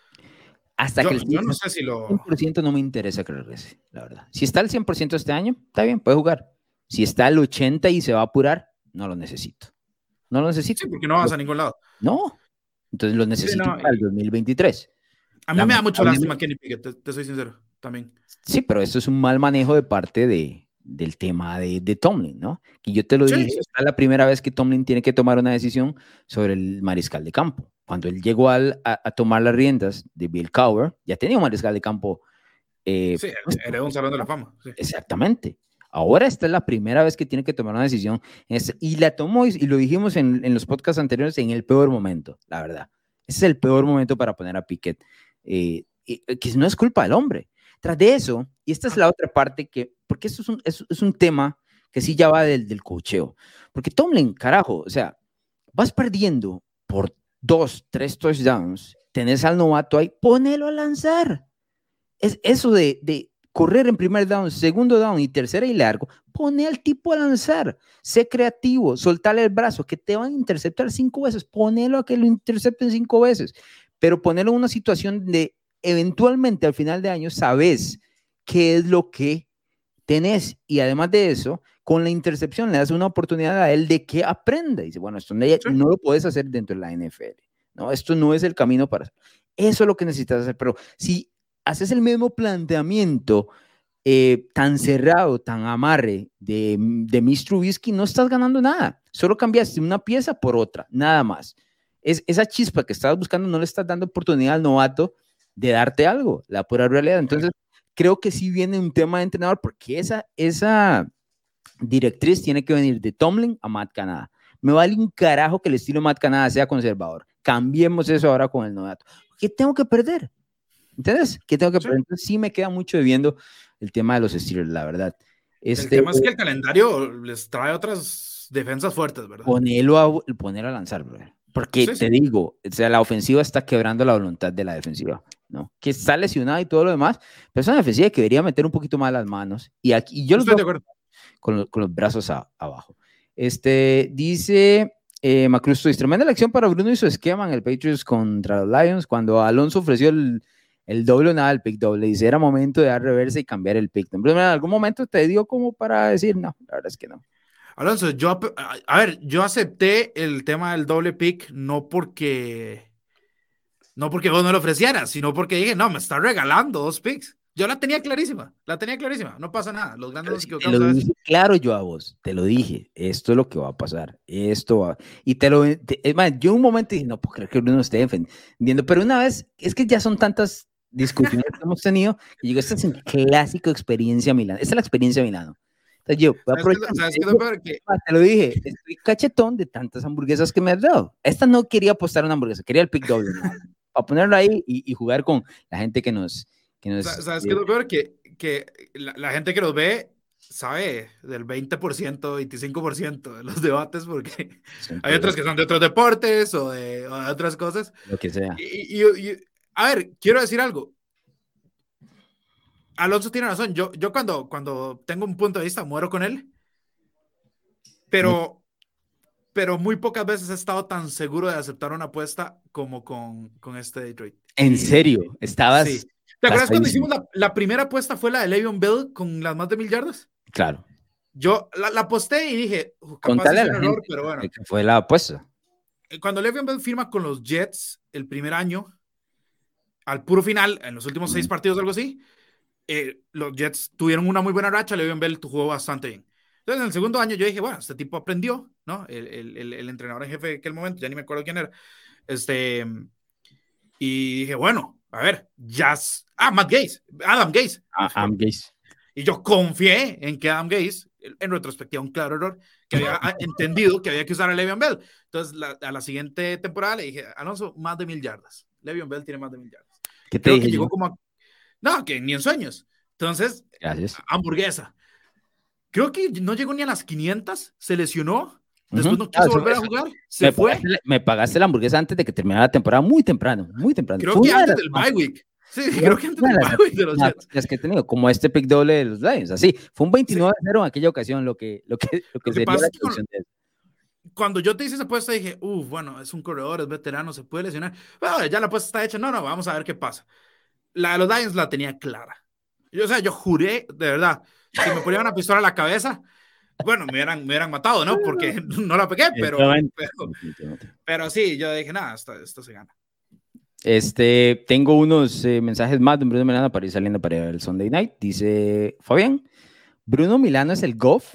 Hasta yo, que el yo no sé si lo... cien por ciento no me interesa que regrese, la verdad. Si está al cien por ciento este año, está bien, puede jugar. Si está al ochenta por ciento y se va a apurar, no lo necesito. No lo necesito. Sí, porque no vas a ningún lado. No. Entonces lo necesito sí, no, para el dos mil veintitrés. A mí la, me da mucho lástima Kenny Pickett, te, te soy sincero, también. Sí, pero esto es un mal manejo de parte de, del tema de, de Tomlin, ¿no? Que yo te lo sí, dije, sí. es la primera vez que Tomlin tiene que tomar una decisión sobre el mariscal de campo. Cuando él llegó al, a, a tomar las riendas de Bill Cowher, ya tenía un mariscal de campo. Eh, sí, era un salón de la fama. Sí. Exactamente. Ahora esta es la primera vez que tiene que tomar una decisión y la tomó, y lo dijimos en, en los podcasts anteriores, en el peor momento, la verdad. Ese es el peor momento para poner a Pickett, eh, que no es culpa del hombre. Tras de eso, y esta es la otra parte, que porque esto es un, es, es un tema que sí ya va del, del coacheo, porque Tomlin, carajo, o sea, vas perdiendo por dos, tres touchdowns, tenés al novato ahí, ponelo a lanzar. Es eso de... de correr en primer down, segundo down y tercera y largo, pone al tipo a lanzar, sé creativo, soltarle el brazo, que te van a interceptar cinco veces, ponelo a que lo intercepten cinco veces, pero ponelo en una situación de eventualmente al final de año sabes qué es lo que tenés. Y además de eso, con la intercepción le das una oportunidad a él de que aprenda. Y dice, bueno, esto no, sí. no lo puedes hacer dentro de la N F L. No, esto no es el camino para hacer. Eso es lo que necesitas hacer. Pero si haces el mismo planteamiento eh, tan cerrado, tan amarre de, de Mitch Trubisky, no estás ganando nada. Solo cambiaste una pieza por otra, nada más. Es, esa chispa que estabas buscando no le estás dando oportunidad al novato de darte algo, la pura realidad. Entonces, creo que sí viene un tema de entrenador, porque esa, esa directriz tiene que venir de Tomlin a Matt Canada. Me vale un carajo que el estilo Matt Canada sea conservador. Cambiemos eso ahora con el novato. ¿Qué tengo que perder? ¿Entiendes? ¿Qué tengo que sí. perder? Entonces, sí me queda mucho debiendo el tema de los Steelers, la verdad. Este, el tema es que el calendario les trae otras defensas fuertes, ¿verdad? Ponelo a, ponerlo a lanzar, brother. Porque sí, te sí. digo, o sea, la ofensiva está quebrando la voluntad de la defensiva, ¿no? Que está lesionada y todo lo demás, pero es una defensiva que debería meter un poquito más las manos. Y aquí y yo los Estoy veo de acuerdo. Con, los, con los brazos a, abajo. Este, dice eh, Macrusto, tremenda elección para Bruno y su esquema en el Patriots contra los Lions, cuando Alonso ofreció el, el doble o nada, el pick doble, dice, era momento de dar reversa y cambiar el pick. Pero en algún momento te dio como para decir, no, la verdad es que no. Alonso, yo, a ver, yo acepté el tema del doble pick, no porque, no porque vos no lo ofrecieras, sino porque dije, no, me está regalando dos picks. Yo la tenía clarísima, la tenía clarísima, no pasa nada, los grandes nos equivocamos. Te lo dije claro yo a vos, te lo dije, esto es lo que va a pasar, esto va, y te lo, te, es más, yo un momento dije, no puedo creer que Bruno esté defendiendo, pero una vez, es que ya son tantas discusiones que hemos tenido, que digo, esta es un clásico experiencia Milano, esta es la experiencia Milano. Entonces yo, voy a aprovechar, ¿sabes qué, ¿sabes qué, que... te lo dije, estoy cachetón de tantas hamburguesas que me has dado. Esta no quería apostar una hamburguesa, quería el pick doble, ¿no? Para ponerlo ahí y, y jugar con la gente que nos... Que nos ¿Sabes qué es lo peor? Que, que la, la gente que nos ve sabe del veinte por ciento, veinticinco por ciento de los debates, porque hay otros que son de otros deportes o de, o de otras cosas. Lo que sea. Y, y, y, a ver, quiero decir algo. Alonso tiene razón. Yo, yo cuando, cuando tengo un punto de vista, muero con él. Pero, pero muy pocas veces he estado tan seguro de aceptar una apuesta como con, con este Detroit. ¿En y, serio? ¿Estabas...? Sí. ¿Te acuerdas cuando hicimos la, la primera apuesta fue la de Le'Veon Bell con las más de mil yardas? Claro. Yo la, la aposté y dije, uh, capaz es un error, pero bueno. Fue la apuesta. Cuando Le'Veon Bell firma con los Jets el primer año, al puro final, en los últimos mm. seis partidos o algo así, eh, los Jets tuvieron una muy buena racha, Le'Veon Bell jugó bastante bien. Entonces, en el segundo año yo dije, bueno, este tipo aprendió, ¿no? El, el, el, el entrenador en jefe de aquel momento, ya ni me acuerdo quién era. Este, y dije, bueno, a ver, Jazz, ah, Matt Gase, Adam Gase. Ah, Adam Gase. Y yo confié en que Adam Gase, en retrospectiva, un claro error, que había entendido que había que usar a Le'Veon Bell. Entonces, la, a la siguiente temporada le dije, Alonso, más de mil yardas. Le'Veon Bell tiene más de mil yardas. ¿Qué te Creo dije que yo? llegó como a... No, que ni en sueños. Entonces, Gracias. hamburguesa. Creo que no llegó ni a las quinientas, se lesionó, después uh-huh. no quiso ah, volver eso, a jugar, se me fue. Pagaste, me pagaste la hamburguesa antes de que terminara la temporada, muy temprano, muy temprano. Creo que antes del bye week. Sí, sí, creo que antes del bye week de los Jets. Las que he tenido, como este pick doble de los Lions, así. Fue un veintinueve a cero sí. en aquella ocasión, lo que, lo que, lo que, lo que sería la con, de eso. Cuando yo te hice esa apuesta, dije, uff, bueno, es un corredor, es veterano, se puede lesionar. Bueno, ya la apuesta está hecha, no, no, vamos a ver qué pasa. La de los Lions la tenía clara. Yo, o sea, yo juré, de verdad, si me ponían una pistola a la cabeza, bueno, me hubieran, me hubieran matado, ¿no? Porque no la pegué, pero, pero, pero sí, yo dije, nada, esto, esto se gana. Este, tengo unos eh, mensajes más de Bruno Milano para ir saliendo para el Sunday Night. Dice Fabián, Bruno Milano es el Goff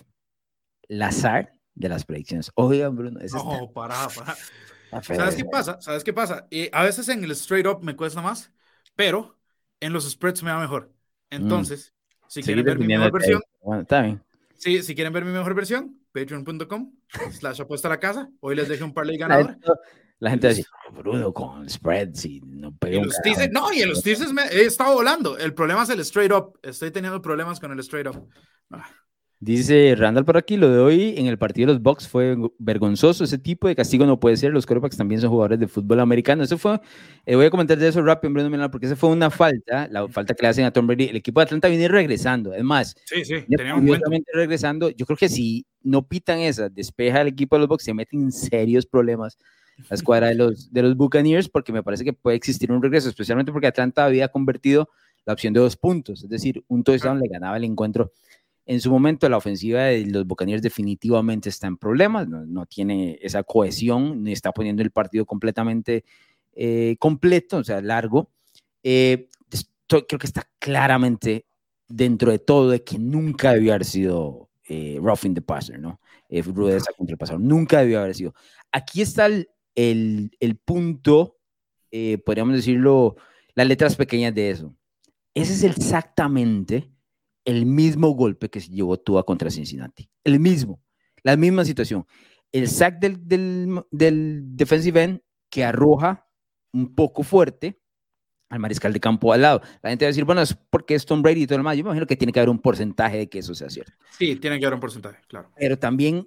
Lazar de las predicciones. Oigan, Bruno, ese no, está... para, para. ¿Sabes qué pasa? ¿Sabes qué pasa? Eh, a veces en el straight up me cuesta más, pero en los spreads me va mejor. Entonces, mm. si Seguir quieren ver mi mejor versión, bueno, está bien. Sí, si quieren ver mi mejor versión, patreon punto com slash apuesta a la casa. Hoy les dejo un parlay ganador. La gente dice, oh, Bruno, con spreads y no pega un teasers, No, y en los teasers me he estado volando. El problema es el straight up. Estoy teniendo problemas con el straight up. Ah. Dice Randall por aquí, lo de hoy en el partido de los Bucks fue vergonzoso, ese tipo de castigo no puede ser, los quarterbacks también son jugadores de fútbol americano. Eso fue, eh, voy a comentar de eso rápido, Bruno Milano, porque esa fue una falta, la falta que le hacen a Tom Brady. El equipo de Atlanta viene regresando, es más, sí, sí, curiosamente regresando. Yo creo que si no pitan esa, despeja el equipo de los Bucks, se meten en serios problemas la escuadra de los, de los Buccaneers, porque me parece que puede existir un regreso, especialmente porque Atlanta había convertido la opción de dos puntos, es decir, un touchdown le ganaba el encuentro. En su momento, la ofensiva de los Buccaneers definitivamente está en problemas, no, no tiene esa cohesión, ni está poniendo el partido completamente eh, completo, o sea, largo. Eh, estoy, creo que está claramente dentro de todo de que nunca debió haber sido eh, roughing the passer, ¿no? Eh, rudeza contra el pasador, nunca debió haber sido. Aquí está el, el, el punto, eh, podríamos decirlo, las letras pequeñas de eso. Ese es exactamente el mismo golpe que se llevó Tua contra Cincinnati. El mismo, la misma situación. El sack del, del, del defensive end que arroja un poco fuerte al mariscal de campo al lado. La gente va a decir, bueno, es porque es Tom Brady y todo lo demás. Yo me imagino que tiene que haber un porcentaje de que eso sea cierto. Sí, tiene que haber un porcentaje, claro. Pero también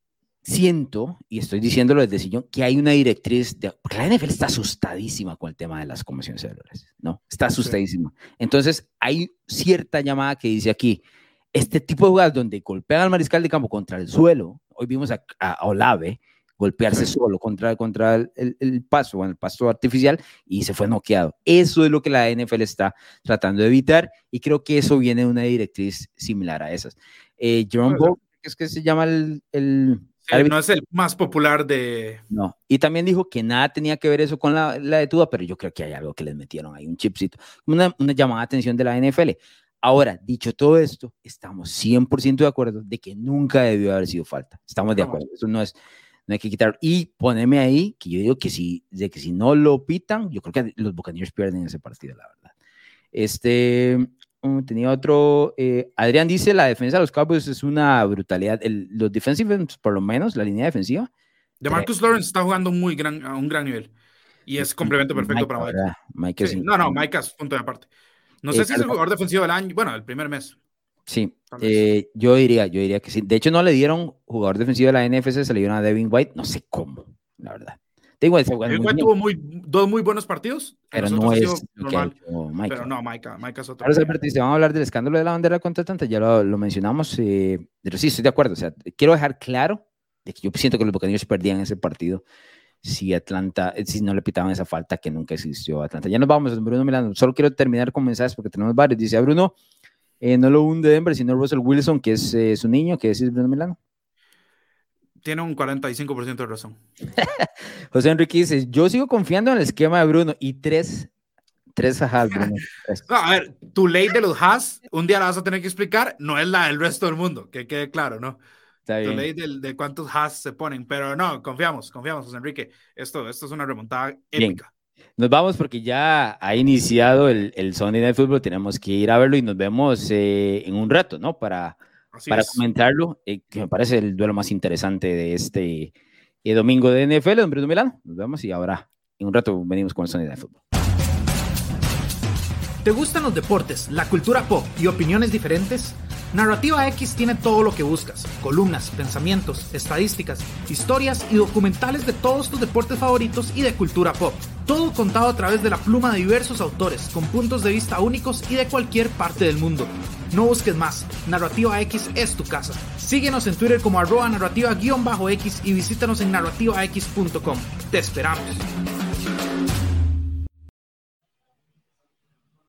siento, y estoy diciéndolo desde sillón, que hay una directriz, de, porque la N F L está asustadísima con el tema de las conmociones cerebrales, ¿no? Está asustadísima. Sí. Entonces, hay cierta llamada que dice aquí, este tipo de jugadas donde golpean al mariscal de campo contra el suelo, hoy vimos a, a Olave golpearse sí. solo contra, contra el, el, el pasto, bueno, el pasto artificial, y se fue noqueado. Eso es lo que la N F L está tratando de evitar, y creo que eso viene de una directriz similar a esas. Eh, Jerome Bogle, que es que se llama el... el Eh, no es el más popular de... No, y también dijo que nada tenía que ver eso con la, la de Tua, pero yo creo que hay algo que les metieron ahí, un chipcito, una, una llamada de atención de la N F L. Ahora, dicho todo esto, estamos cien por ciento de acuerdo de que nunca debió haber sido falta. Estamos de acuerdo, eso no es, no hay que quitar. Y poneme ahí, que yo digo que si, de que si no lo pitan, yo creo que los Buccaneers pierden ese partido, la verdad. Este... Um, tenía otro, eh, Adrián dice, la defensa de los Cowboys es una brutalidad, el, los defensivos, por lo menos, la línea defensiva. DeMarcus Lawrence está jugando muy gran, a un gran nivel, y es complemento perfecto Micah, para Micah. Micah sí. sí. No, no, Micah es punto de aparte. No sé eh, si es el jugador defensivo del año, bueno, el primer mes. Sí, eh, yo diría, yo diría que sí. De hecho, no le dieron jugador defensivo de la N F L, se le dieron a Devin White, no sé cómo, la verdad. Devin White tuvo muy, dos muy buenos partidos, pero no es normal, pero no, Micah, Micah es otro. Ahora, Alberto, si van a hablar del escándalo de la bandera contra Atlanta, ya lo, lo mencionamos, eh, pero sí, estoy de acuerdo, o sea, quiero dejar claro de que yo siento que los Buccaneers perdían ese partido si Atlanta, si no le pitaban esa falta que nunca existió a Atlanta. Ya nos vamos, Bruno Milano, solo quiero terminar con mensajes porque tenemos varios. Dice a Bruno, eh, no lo hunde Denver, sino Russell Wilson, que es eh, su niño, que es Bruno Milano. Tiene un cuarenta y cinco por ciento de razón. José Enrique dice, yo sigo confiando en el esquema de Bruno y tres, tres has, Bruno. Tres. No, a ver, tu ley de los has, un día la vas a tener que explicar, no es la del resto del mundo, que quede claro, ¿no? Está bien. Tu ley de, de cuántos has se ponen, pero no, confiamos, confiamos, José Enrique. Esto, esto es una remontada épica. Bien. Nos vamos porque ya ha iniciado el, el Sunday Night Football, tenemos que ir a verlo y nos vemos eh, en un rato, ¿no? Para... Así para es. comentarlo, eh, que me parece el duelo más interesante de este eh, domingo de N F L, don Bruno Milano. Nos vemos y ahora en un rato venimos con el Sunday Night Football. ¿Te gustan los deportes, la cultura pop y opiniones diferentes? Narrativa X tiene todo lo que buscas: columnas, pensamientos, estadísticas, historias y documentales de todos tus deportes favoritos y de cultura pop. Todo contado a través de la pluma de diversos autores, con puntos de vista únicos y de cualquier parte del mundo. No busques más, Narrativa X es tu casa. Síguenos en Twitter como arroba narrativa-x y visítanos en narrativa x punto com. Te esperamos.